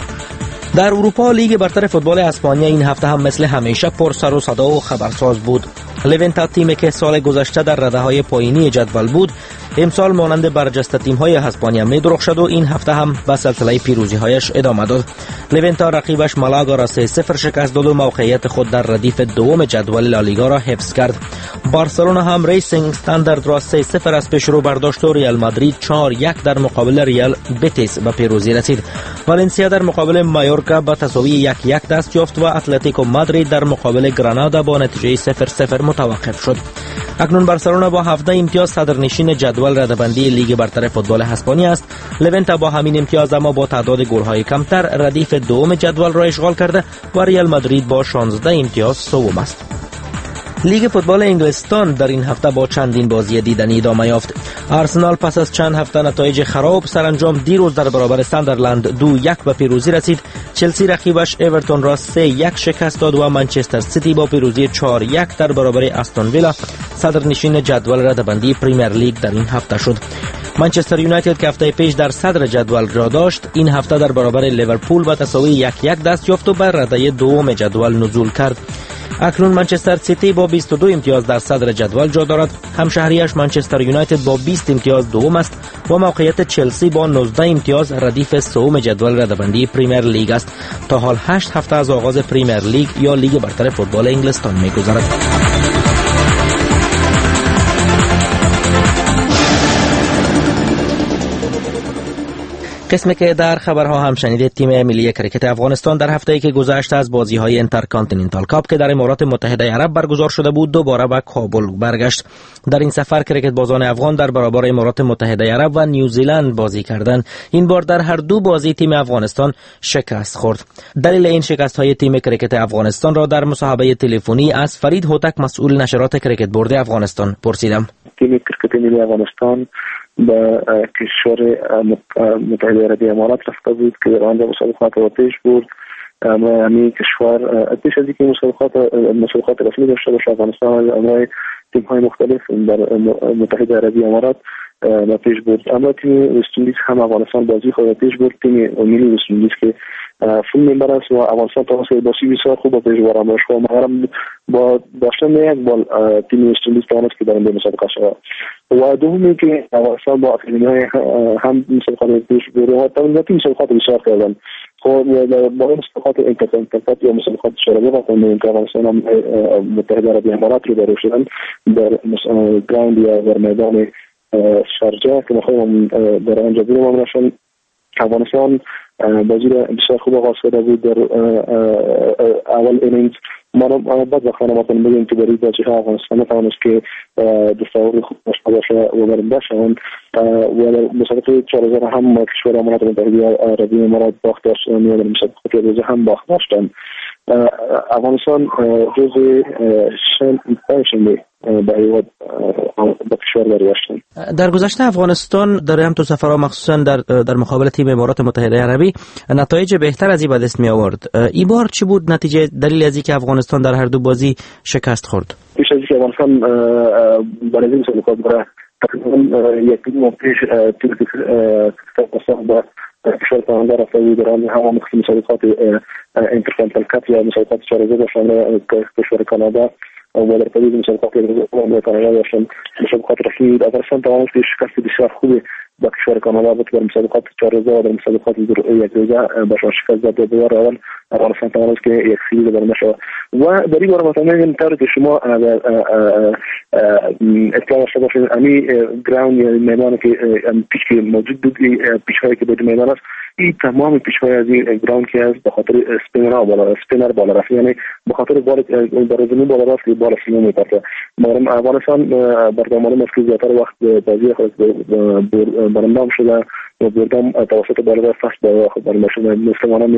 در اروپا لیگ برتر فوتبال اسپانیا این هفته هم مثل همیشه پر سر و صدا و خبرساز بود. لونتا تیمی که سال گذشته در رده‌های پایینی جدول بود، امسال مانند برجسته تیم‌های اسپانیا می‌درخشد و این هفته هم به سلسله پیروزی‌هایش ادامه داد. لونتا رقیبش مالاگا را 3-0 شکست داد و موقعیت خود در ردیف دوم جدول لالیگا را حفظ کرد. بارسلونا هم ریسینگ استاندارد را 3-0 از پیشرو برداشت و ریال مادرید 4-1 در مقابل ریال بتیس به پیروزی رسید. والنسیا در مقابل مایورکا با تساوی 1-1 دست یافت و اتلتیکو مادرید در مقابل گرانادا با نتیجه 0-0 متوقف شد. اکنون بارسلونا با 17 امتیاز صدرنشین جدول رده‌بندی لیگ برتر فوتبال اسپانیا است. لونتا با همین امتیاز اما با تعداد گل‌های کمتر ردیف دوم جدول را اشغال کرده و ریال مادرید با 16 امتیاز سوم است. لیگ فوتبال انگلستان در این هفته با چندین بازی دیدنی ادامه یافت. آرسنال پس از چند هفته نتایج خراب سرانجام دیروز در برابر ساندرلند 2-1 به پیروزی رسید. چلسی رقیبش اورتون را 3-1 شکست داد و منچستر سیتی با پیروزی 4-1 در برابر استون ویلا صدرنشین جدول رده‌بندی پریمیر لیگ در این هفته شد. منچستر یونایتد که هفته پیش در صدر جدول جا داشت، این هفته در برابر لیورپول با تساوی 1-1 دست یافت و بر رده دوم جدول نزول کرد. اکنون منچستر سیتی با 22 امتیاز در صدر جدول جا دارد. همشهریش منچستر یونایتد با 20 امتیاز دوم است و موقعیت چلسی با 19 امتیاز ردیف سوم جدول رده‌بندی پریمیر لیگ است. تا حال 8 هفته از آغاز پریمیر لیگ یا لیگ برتر فوتبال انگلستان می‌گذرد. قسمی که در خبرها هم شنیدید، تیم ملی کرکت افغانستان در هفته‌ای که گذشت از بازی‌های اینترکانتیننتال کاپ که در امارات متحده عرب برگزار شده بود دوباره به کابل برگشت. در این سفر کرکت بازان افغان در برابر امارات متحده عرب و نیوزیلند بازی کردند. این بار در هر دو بازی تیم افغانستان شکست خورد. دلیل این شکست‌های تیم کرکت افغانستان را در مصاحبه تلفنی از فرید هوتک مسئول نشرات کرکت بورد افغانستان پرسیدم. تیم کرکت ملی افغانستان به کشور متحده عربی امارات رفته بود که در آنجا مسابقات را پیش برد. همین کشور پیش از اینکه مسابقات رسمی داشته باشه افغانستان امرای تیم‌های مختلف در متحده عربی امارات و پیش برد. اما تیم وست اندیز هم افغانستان بازی خود پیش برد. تیم ملی وست اندیز که فول ممبر است و افغانستان توسط بازی بسیار خوب پیش برد باشه و مگر با داشتن یک بال تیم وست اندیز توانست که در این مسابقه شود. و دومی که افغانستان با اکادمی‌های هم مسابقات پیش برد و تیم مسابقات بسیار کردن. خب با مسابقات اینترکانتیننتال یا مسابقات شرابه و که افغانستان هم متحده عربی امارات رو داره شدن در گراوند یا در میدان شارجه که میخوایم در آنجا بودیم نشون. افغانستان بازی را بسیار خوب آغاز کرده بود. در اول اینینگز ما بعد وقتا نماتون بگیم که برای بازی ها افغانستان نتوانست که دستاوری خوب داشته باشه و برنده شوند و در مسابقه 4000 هم کشور امارات متحده عربی امارات باخت داشتن و در مسابقه روزه هم باخت داشتن. افغانستان جزء شنبه به کشور برگشتن. در گذشته افغانستان در هم تو سفرها مخصوصا در مقابل تیم امارات متحده عربی نتایج بهتر از این به دست می آورد. این بار چی بود نتیجه دلیل از اینکه افغانستان در هر دو بازی شکست خورد؟ پیش از اینکه افغانستان برای مسابقات برای تقریبا یک ماه پیش تیم با کشور پرونده رفته بود در آن هم مسابقات اینترکانتیننتال کاپ یا مسابقات چهارزه داشتن کشور کانادا و در پدید مسابقات کانادا داشتن مسابقات رسمی. افغانستان توانست که شکست بسیار خوبی با کشور کانادا بود در مسابقات چهارزه و در مسابقات یک روزه باشان شکست داد. دوباره اول افغانستان توانست که یک سیریز برنده شود و در این باره مثلا اینطور که شما اطلاع داشته باشید امی گراوند یا میدان که پیش که موجود بود پیش‌هایی که بود میدان است این تمام پیش‌های از این گراوند که است به خاطر اسپینر بالا رفت یعنی به خاطر بال در زمین بالا رفت که بال سلو می‌پرد. مگر افغانستان بردامانه است که زیاتر وقت بازی خود برنده شده و بردام توسط بالا رفت با برنده شده مثل مانند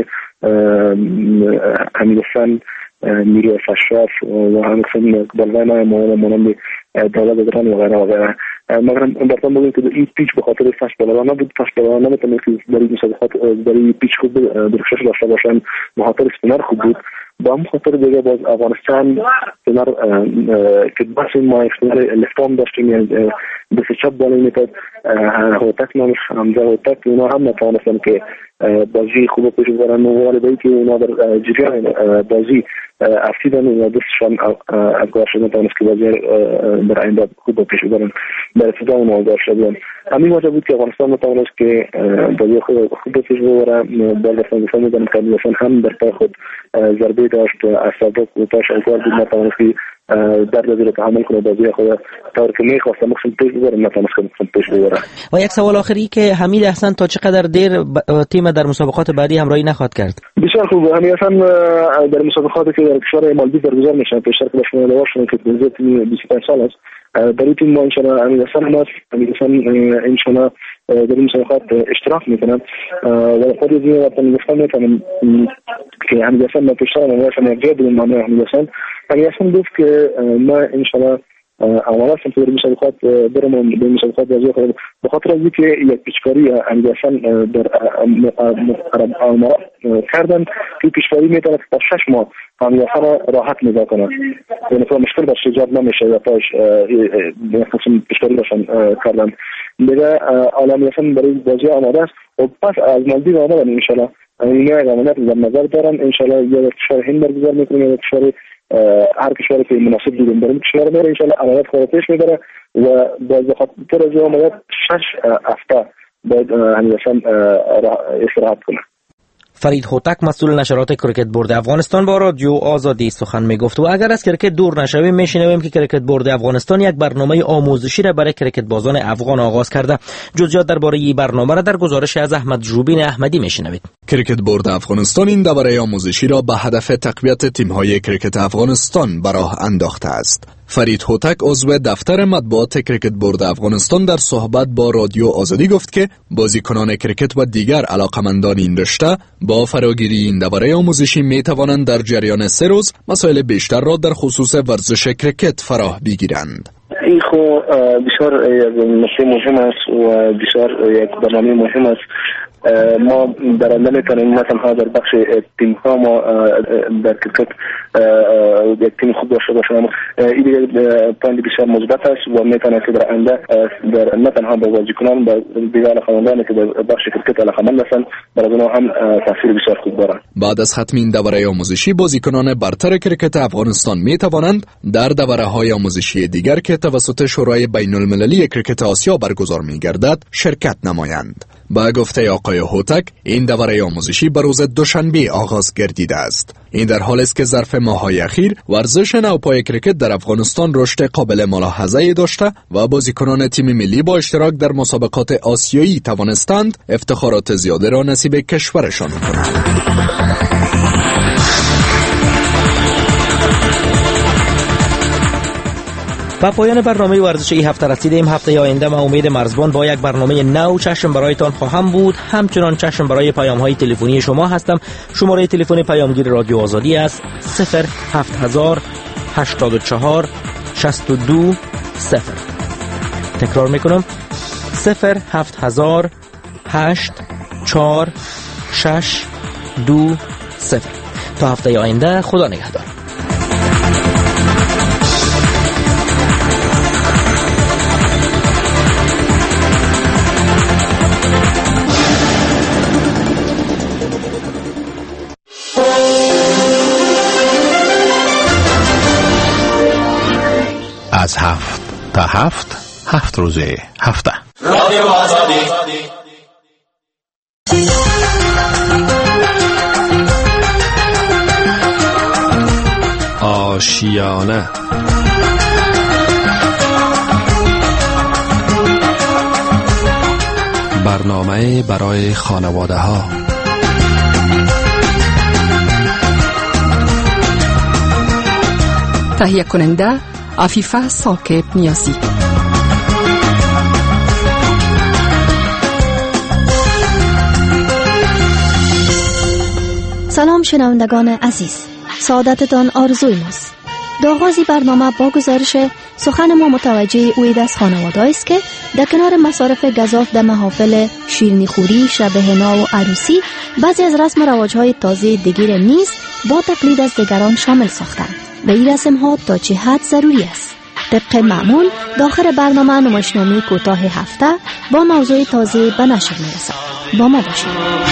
حمیدحسن میری فشرف و همچنین بلوان مانند دولت دران و غیره و غیره. مگر برتان بگیم که این پیچ به خاطر فش بلوان نبود. فش بلوان نمیتونه که برای مسابقات برای پیچ خوب درخشش داشته باشن به خاطر اسپینر خوب بود. با هم خاطر دیگه باز افغانستان اسپینر که بس ما اسپینر لفتام داشتیم یعنی دست چپ بالا میتاد هوتک نامش حمزه هوتک اونا هم نتوانستن که بازی خوب پیش ببرن و والدهی که اونا در جریان بازی افسیدن و دستشان افگار شدن نتوانست که بازی در آینده خوب پیش ببرن در ابتدا اونا افگار شدن. همین وجه بود که افغانستان نتوانست که بازی خوب پیش ببره. باز افغانستان میدونم که هم در پای خود ضربه داشت از صدق و تا شاکوار بود نتوانست که در نظر تحمل کنه بازی خود طور که میخواستم مقصد پیش ببره نتوانست که پیش ببره. و یک سوال آخری که حمید احسن تا چقدر دیر تیم در مسابقات بعدی همراهی نخواهد کرد؟ بسیار خوب. حمید احسن در مسابقاتی که در کشور مالدیو برگزار میشن پیشتر که باش مدار شدن که بنزه تیم 25 سال است در این تیم ما انشاءالله حمید احسن هست. حمید احسن انشاءالله در این مسابقات اشتراک میکنن و خود از این وقتا میگفتم که حمید احسن ما پیشتر مماشن یک جای بودیم معنی حمید احسن. حمید احسن گفت که ما انشاءالله اولا سمت در مسابقات برم به مسابقات بازی خود به خاطر از اینکه یک پیشکاری حمید احسن در امارات کردن که پیشکاری میتونه تا 6 ماه حمید احسن راحت نگاه کنه یعنی تو مشکل باشه ایجاد نمیشه یا تاش یک قسم پیشکاری باشن کردن دیگه حمید احسن برای بازی آماده است و پس از مالدیو آمدن انشالله اینا اقامت در نظر دارن. انشالله یا کشور هند برگزار میکنیم یا کشور هر کشوری که مناسب دیدیم بریم کشور میره انشالله عملیات خود پیش میبره و باز بخاطر از عملیات 6 هفته باید همیشه استراحت کنه. فرید هوتک مسئول نشرات کریکت بورد افغانستان با رادیو آزادی سخن میگفت. و اگر از کرکت دور نشویم میشنویم که کریکت بورد افغانستان یک برنامه آموزشی را برای کرکت بازان افغان آغاز کرده. جزئیات درباره این برنامه را در گزارش از احمد جوبین احمدی میشنوید. کریکت بورد افغانستان این دوره آموزشی را به هدف تقویت تیم‌های کریکت افغانستان به راه انداخته است. فرید هوتک عضو دفتر مطبوعات کریکت بورد افغانستان در صحبت با رادیو آزادی گفت که بازیکنان کریکت و دیگر علاقمندان این رشته با فراگیری این دوره آموزشی می توانند در جریان 3 روز مسائل بیشتر را در خصوص ورزش کریکت فرا بگیرند. این خو بسیار یک مهم است و بسیار یک برنامه مهم است. ما در نمیتونیم نه تنها در بخش تیم ها ما در کرکت یک تیم خوب داشته باشیم. این پوینت بسیار مثبت است و میتونه که در آینده در نه تنها به بازیکنان و دیگر علاقمندانی که در بخش کرکت علاقمند هستند برای اونها هم تاثیر بسیار خوب دارند. بعد از ختم این دوره آموزشی بازیکنان برتر کرکت افغانستان می توانند در دوره‌های آموزشی دیگر که توسط شورای بین‌المللی کرکت آسیا برگزار می‌گردد شرکت نمایند. با گفته آقای هوتک این دوره آموزشی به روز دوشنبه آغاز گردیده است. این در حالی است که ظرف ماه‌های اخیر ورزش نوپای کرکت در افغانستان رشد قابل ملاحظه‌ای داشته و بازیکنان تیم ملی با اشتراک در مسابقات آسیایی توانستند افتخارات زیاده را نصیب کشورشان کنند. با پایان برنامه ورزش این هفته رسیدیم. هفته آینده ما امید مرزبان با یک برنامه نو چشم برایتان خواهم بود. همچنان چشم برای پیام‌های تلفنی شما هستم. شماره تلفن پیامگیر رادیو آزادی است 07000 84 62 0. تکرار میکنم 07000 84 62 0. تا هفته آینده خدا نگهدار. از 7 تا 7 7 روز هفته رادیو آزادی. آشیانه برنامه برای خانواده ها. تهیه کننده عفیفه ساکب نیازی. سلام شنوندگان عزیز، سعادتتان آرزوی ماست. در آغاز برنامه با گزارش سخن ما متوجه اوید از خانواده است که در کنار مصارف گزاف در محافل شیرینیخوری، شب حنا و عروسی بعضی از رسم و رواج‌های تازه دیگر نیز با تقلید از دیگران شامل ساختند و این رسم‌ها تا چه حد ضروری است. طبق معمول داخل برنامه نمایشنامه کوتاه هفته با موضوع تازه به نشر می‌رسد. با ما باشید.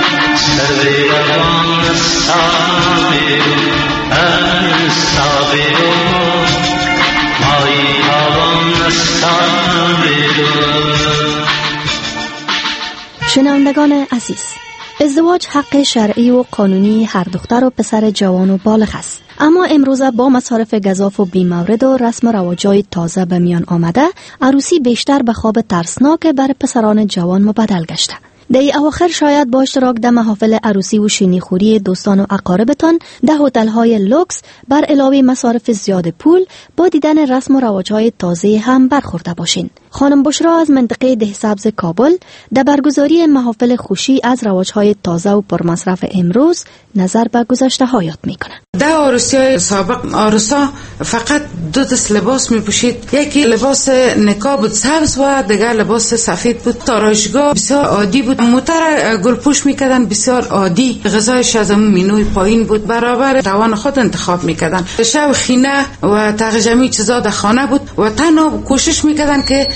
شنوندگان عزیز، ازدواج حق شرعی و قانونی هر دختر و پسر جوان و بالغ است. اما امروزه با مصارف گزاف و بیمورد و رسم و رواج‌های تازه به میان آمده، عروسی بیشتر به خواب ترسناک بر پسران جوان مبدل گشته. در اواخر شاید با اشتراک در محافل عروسی و شیرینیخوری دوستان و اقاربتان در هتل‌های لوکس بر علاوه مصارف زیاد پول با دیدن رسم و رواج‌های تازه هم برخورده باشین. خانم بشرا از منطقه دهسبز کابل در برگزاری محافل خوشی از رواج‌های تازه و پرمصرف امروز نظر به گذشته‌ها یاد می‌کنه. در عروسی‌های سابق عروسا فقط دو دست لباس می‌پوشید، یکی لباس نقاب بود سبز و دیگر لباس سفید بود. تاراشگاه بسیار عادی بود، موتر گلپوش می‌کردن بسیار عادی. غذایش از منوی پایین بود، برابر توان خود انتخاب می‌کردن. شب خینه و تغجمی چیزا در خانه بود و تنها کوشش می‌کردن که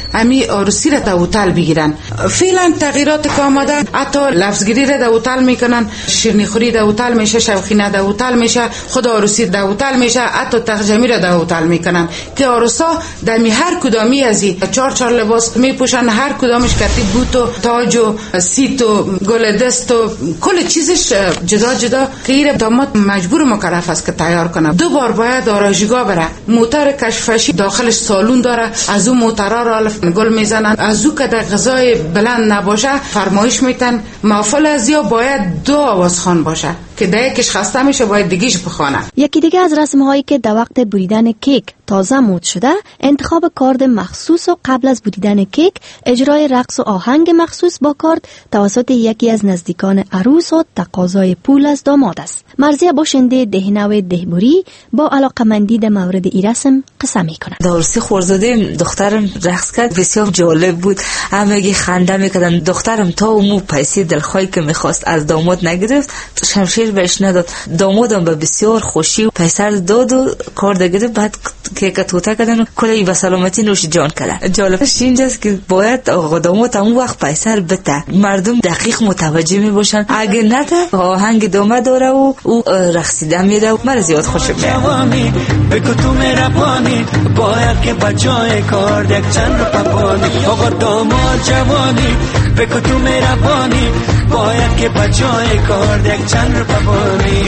امی عروسی را در هتل بگیرن. فعلا تغییرات که آمده، حتی لفظگیری را در هتل میکنن، شیرینی خوری در هتل میشه، شوخینه در هتل میشه، خود عروسی در هتل میشه، حتی تخجمی را در هتل میکنن که عروسا در هر کدامی از این 4 لباس میپوشن، هر کدامش کتیب بوت و تاج و سیت و گل دست و کل چیزش جدا جدا که این داماد مجبور مکلف است که تیار کنه. 2 بار باید آرایشگاه بره، موتر کشفشی داخلش سالون داره، از اون موترها را گل میزنن، از او که در غذای بلند نباشه فرمایش میتن. محفل از یا باید 2 آوازخوان باشه که در یکیش خسته میشه باید دیگیش بخونه. یکی دیگه از رسم‌هایی که در وقت بریدن کیک تازه مد شده، انتخاب کارد مخصوص و قبل از بریدن کیک اجرای رقص و آهنگ مخصوص با کارد توسط یکی از نزدیکان عروس و تقاضای پول از داماد است. مرضیه باشنده دهنو دهبوری با علاقمندی در مورد این رسم قصه میکنه. در عروسی خورزاده دخترم رقص کرد، بسیار جالب بود. همگی خنده میکردن. دخترم تا اون پیسه دلخواهی که میخواست از داماد نگرفت، شمشیر بهش نداد. دامادم به بسیار خوشی پیسه داد و کارد گرفت. بعد کیک توته کردن و کلی به سلامتی نوش جان کردن. جالبش اینجاست که باید آقا داماد اون وقت پیسه بده، مردم دقیق متوجه می باشن. اگه نده آهنگ دامه داره و او رقصیده میره و من زیاد خوشم میاد. بگو تو مهربانی باید که بچای کار یک چند رو پپانی. آقا داماد جوانی بگو تو مهربانی باید که بچای کار یک چند رو پپانی.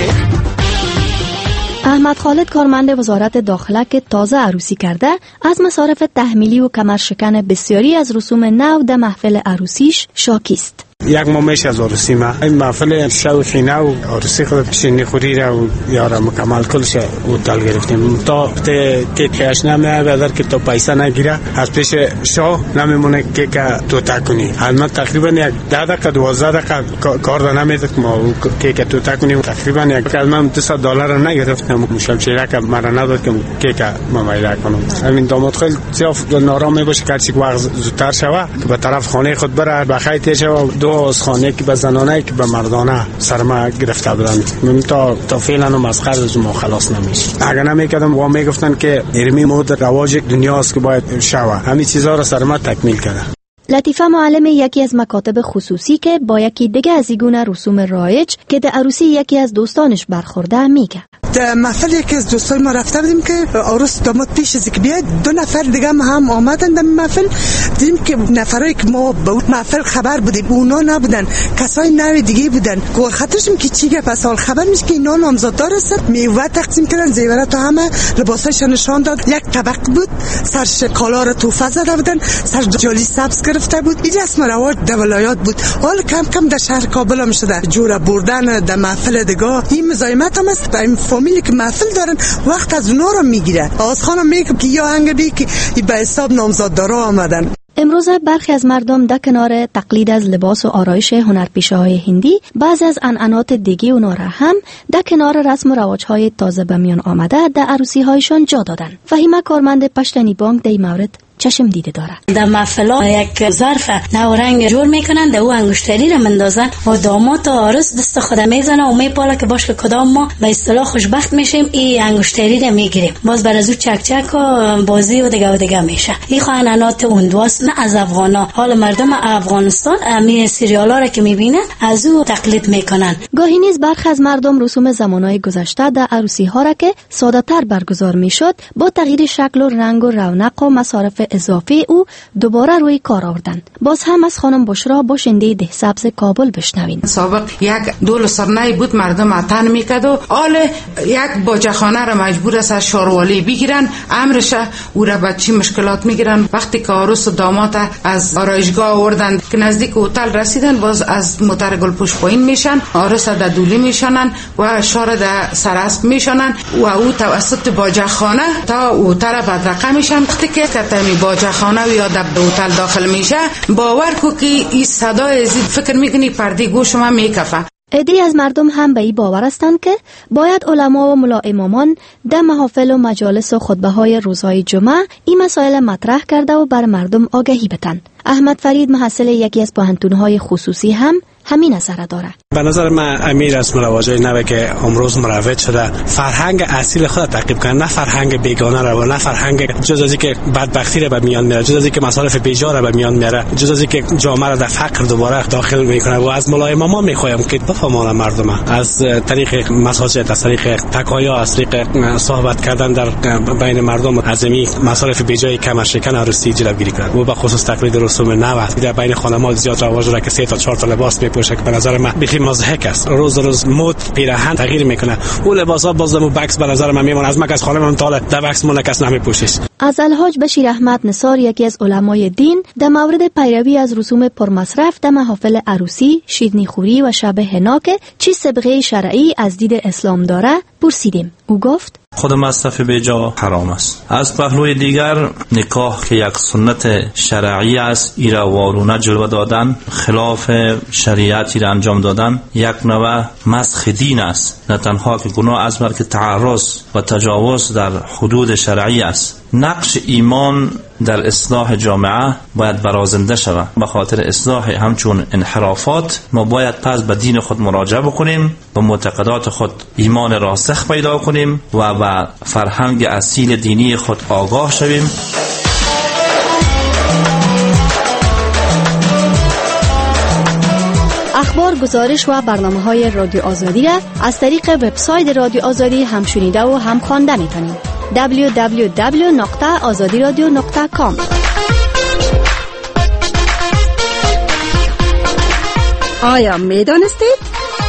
احمد خالد کارمند وزارت داخله که تازه عروسی کرده، از مصارف تحمیلی و کمرشکن بسیاری از رسوم نو در محفل عروسیش شاکی است. یک ماه میشه از عروسی ما این محفل شوخینه و عروسی خود شیرینی خوری را و یارا مکمل کلش هتل گرفتیم. تا که کیش نمیاد که تو پیسه نگیره از پیش شاه نمیمونه که تو تکنی. حتما تقریبا یک 10 دقیقه 12 دقیقه کار نمیده که ما که تو تکنیم. تقریبا یک من $200 نگرفتم. مشمشیره که مرا نداد که ما میره کنم. همین داماد خیلی زیاد نارام میباشه که هرچی وقت زودتر شوه که به طرف خانه خود بره بخیت شوه. 2 از خانه که به زنانه که به مردانه سرما گرفته بودن. من تا فعلا مسخره از ما خلاص نمیشه. اگر نمیکردم و میگفتن که علمی مود رواج دنیاست که باید شوه. همین چیزا را سرما تکمیل کرده. لطیفه معلم یکی از مکاتب خصوصی که با یکی دیگه از این رسوم رایج که در عروسی یکی از دوستانش برخورده میگه. در محفل یکی از دوستای ما رفته بودیم که عروس داماد پیش از که بیاد 2 نفر دیگه هم آمدن در محفل. دیدیم که نفرایی که ما به اون محفل خبر بودیم اونا نبودن، کسای نوع دیگه بودن. گور خاطرشم که چی گپ اصل خبر میشه که اینا نامزاددار هستن. میوه تقسیم کردن، زیورات و همه لباساشون نشان داد. یک طبق بود، سرش کالا رو توفه زده بودن، سر جالی سبز گرفته بود. این رسم رواج در ولایات بود. حالا کم کم در شهر کابل هم شده. جوره بردن در محفل دیگه این مزاحمت هم است. این فامیلی که محفل دارن وقت از اونا رو میگیره. آواز خانم میگه که یا هنگی که به حساب نامزاددارا آمدن. امروز برخی از مردم در کنار تقلید از لباس و آرایش هنرپیشه‌های هندی، بعضی از عنعنات دیگه اونا را هم در کنار رسم و رواج‌های تازه به میان آمده در عروسی‌هایشان جا دادن. فهیمه کارمند پشتنی بانک در این مورد چشم دیده داره. در محفلا یک ظرف نو رنگ جور میکنن، در او انگشتری را مندازن و داماد و عروس دست خود میزنه و میپاله که باش که کدام ما به اصطلاح خوشبخت میشیم این انگشتری را میگیریم. باز بر از او چک چک و بازی و دیگه میشه. این خانانات اندواس نه از افغانا. حال مردم افغانستان همین سریالا را که میبینن از او تقلید میکنن. گاهی نیز برخی از مردم رسوم زمانهای گذشته در عروسی ها را که ساده تر برگزار میشد با تغییر شکل و رنگ و رونق و مصارف اضافی او دوباره روی کار آوردند. باز هم از خانم بشرا باشنده ده سبز کابل بشنوین. سابق یک دول سرنای بود مردم عطن میکرد و آل یک باجخانه را مجبور است از شاروالی بگیرن. امرش او را به چی مشکلات میگیرن. وقتی که عروس و داماد از آرایشگاه آوردن که نزدیک هتل رسیدن باز از موتر گلپوش پایین میشن، عروس در دولی میشنن و شار در سراسب میشنن و او توسط باجخانه تا هتل بدرقه میشن. وقتی که کتمی باجخانه یا در هتل داخل میشه باور کو که این صدای زید فکر میکنی پرده گوش ما میکفه. عده‌ای از مردم هم به این باور هستند که باید علما و ملا امامان در محافل و مجالس و خطبه‌های روزهای جمعه این مسائل مطرح کرده و بر مردم آگاهی بدن. احمد فرید محصل یکی از پوهنتون‌های خصوصی هم همین نظر داره. به نظر من امیر رسم و رواجای نوه که امروز مروج شده فرهنگ اصیل خود تعقیب کنه، نه فرهنگ بیگانه را و نه فرهنگ جز از که بدبختی را به میان میاره، جز از که مصارف بیجا را به میان میاره، جز از که جامعه را در فقر دوباره داخل میکنه. و از ملای ما میخوایم که بفهمونه مردم از طریق مساجد، از طریق تکایا، از طریق صحبت کردن در بین مردم از این مصارف بیجای کم شکن عروسی جلوگیری کنند. و به خصوص تقلید رسوم نو در بین خانم‌ها زیاد رواج داره که 3 تا 4 تا لباس میپوشه که به نظر من بخی مضحک است. روز مد پیراهن تغییر میکنه. اون لباسا بازم بکس به نظر من میمونه. از مکس خانم تا در بکس مون کس نمیپوشیش. از الحاج بشیر احمد نثار یکی از علمای دین در مورد پیروی از رسوم پرمصرف در محافل عروسی، شیرینی خوری و شب حنا که چی سابقه شرعی از دید اسلام داره پرسیدیم. او گفت خود مصرف بیجا حرام است. از پهلوی دیگر نکاح که یک سنت شرعی است ایرا وارونه جلوه دادن، خلاف شریعتی را انجام دادن یک نوع مسخ دین است. نه تنها که گناه است بلکه تعرض و تجاوز در حدود شرعی است. نقش ایمان در اصلاح جامعه باید برازنده شود. به خاطر اصلاح همچون انحرافات ما باید پس به دین خود مراجعه بکنیم، به معتقدات خود ایمان راسخ پیدا کنیم و به فرهنگ اصیل دینی خود آگاه شویم. اخبار، گزارش و برنامه‌های رادیو آزادی را از طریق وبسایت رادیو آزادی هم شنیده و هم خوانده می‌تونید. www.azadiradio.com. آیا میدانستید؟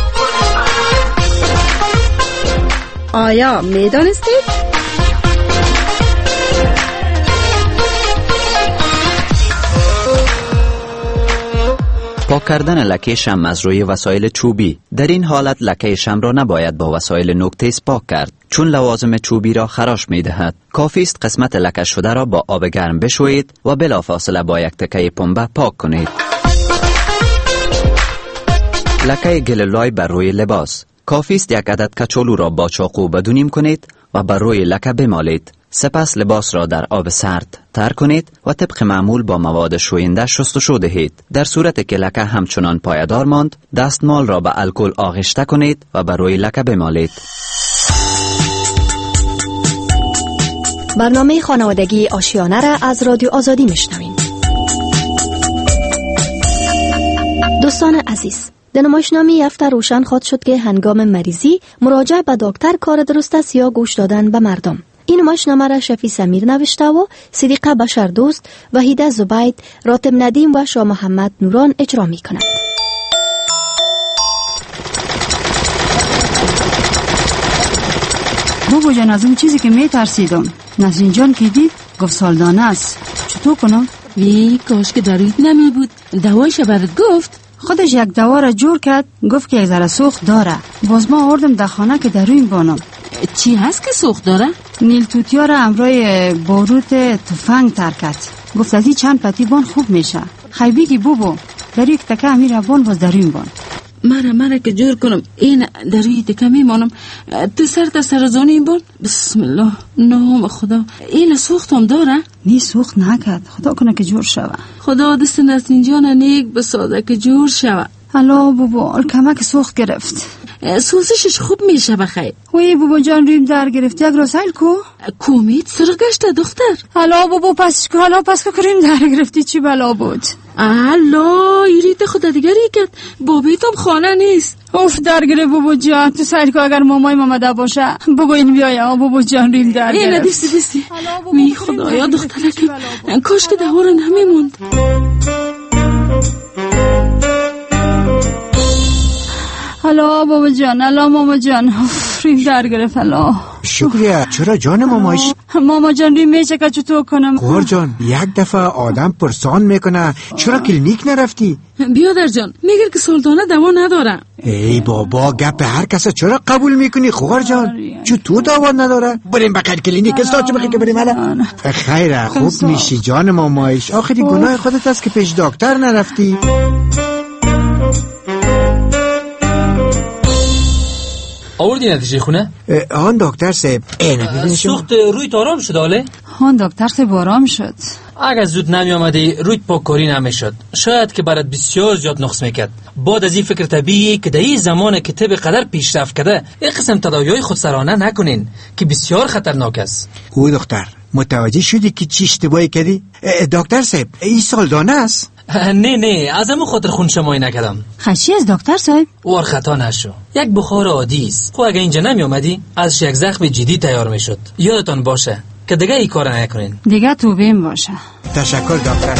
پاک کردن لکه شم از روی وسایل چوبی. در این حالت لکه شم را نباید با وسایل نوک‌تیز پاک کرد، چون لوازم چوبی را خراش می دهد. کافی است قسمت لکه شده را با آب گرم بشویید و بلافاصله با یک تکه پنبه پاک کنید. لکه گلولای بر روی لباس. کافی است یک عدد کچولو را با چاقو بدونیم کنید و بر روی لکه بمالید. سپس لباس را در آب سرد تر کنید و طبق معمول با مواد شوینده شستشو دهید. در صورت که لکه همچنان پایدار ماند، دستمال را به الکل آغشته کنید و بر روی لکه بمالید. برنامه خانوادگی آشیانه را از رادیو آزادی میشنوین. دوستان عزیز، در نمایشنامه یافته روشن خواهد شد که هنگام مریضی مراجعه به دکتر کار درست است یا گوش دادن به مردم. این نمایشنامه را شفیع سمیر نوشته و صدیقه بشر دوست، وحیده زبید، راتب ندیم و شاه محمد نوران اجرا می کنند. بابا جان، از اون چیزی که می ترسیدم نسرین جان که دید گفت سالدانه است. چطور کنم؟ کاش که دارویت نمی بود. دوایش برات گفت؟ خودش یک دوا را جور کرد، گفت که یک ذره سوخت داره. باز ما آوردم در خانه که داروی بانم. چی هست که سوخت داره؟ نیل توتیا را امروی باروت تفنگ ترکت. گفت از این چند پتی بان خوب میشه. خیبی که بابا در یک تکه امیر بان باز داروی بان. مرا که جور کنم این داروی تکه میمانم. تو سر سرزانی این بان. بسم الله، نام خدا. این سوختم داره؟ نی سوخت نکرد، خدا کنه که جور شوه. خدا دست نسرین جان نیک بسازه که جور شوه. الله بابا کمک سوخت گرفت. سوزشش خوب میشه بخیر. وی بابا جان ریم در گرفت. یک راسایل کومید سر گشته دختر. الله بابا پس که کریم در گرفتی چی بلا بود؟ الله ایریت خدا دیگری کرد. بابیتم خانه نیست. اوف در گرفت بابا جان. تو سایل که اگر مامای مامده باشه بگو این بیایا. بابا جان ریم در گرفت. اینه دیستی وی خدایا دخترکم کاش که دهورا نمیموند. الله بابا جان، الله ماما جان. ریم در گرفت. الله شکریه. چرا جان مامایش؟ ماما جان ریم میشه که چطور کنم؟ خور جان یک دفعه آدم پرسان میکنه چرا کلینیک نرفتی؟ بیادر جان میگه که سلطانه دوا نداره. ای بابا گپ هر کس چرا قبول میکنی خور جان؟ چطور دوا نداره؟ بریم بقید کلینیک استاچ بخی که بریم الان. خیره خوب میشی جان مامایش. آخری گناه خودت است که پیش دکتر نرفتی. آوردی نتیجه خونه؟ آن دکتر صاحب سوخت روی آرام شد آله؟ آن دکتر صاحب آرام شد. اگر زود نمی آمدی روی پاککاری نمیشد. شاید که برات بسیار زیاد نقص میکرد. بعد از این فکر طبیعی که در این زمان که طب قدر پیشرفت کرده این قسم تداوی‌های خودسرانه نکنین که بسیار خطرناک است. او دختر متوجه شدی که چی اشتباهی کردی؟ دکتر صاحب این سالدانه است؟ نه از همون خاطر خون شمایی نکردم. خشی از دکتر صاحب؟ وار خطا نشو. یک بخار عادی است. خب اگه اینجا نمی آمدی از یک زخم جدی تیار میشد. یادتان باشه که دیگه این کار نکنین. دیگه تو بیم باشه. تشکر دکتر.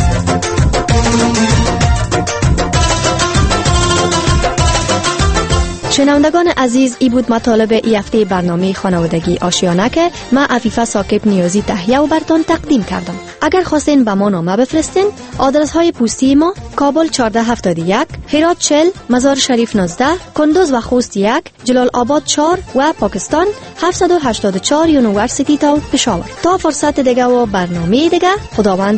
شنوندگان عزیز، ای بود مطالب ای هفته برنامه خانوادگی آشیانه که من عفیفه ثاقب نیازی تهیه و براتون تقدیم کردم. اگر خواستین به ما نامه بفرستین، آدرس های پستی ما: کابل 1471، هرات 40، مزار شریف 19، کندوز و خوست 1، جلال آباد 4 و پاکستان 784 یونیورسیتی تاون پشاور. تا فرصت دیگه و برنامه دیگه، خداوند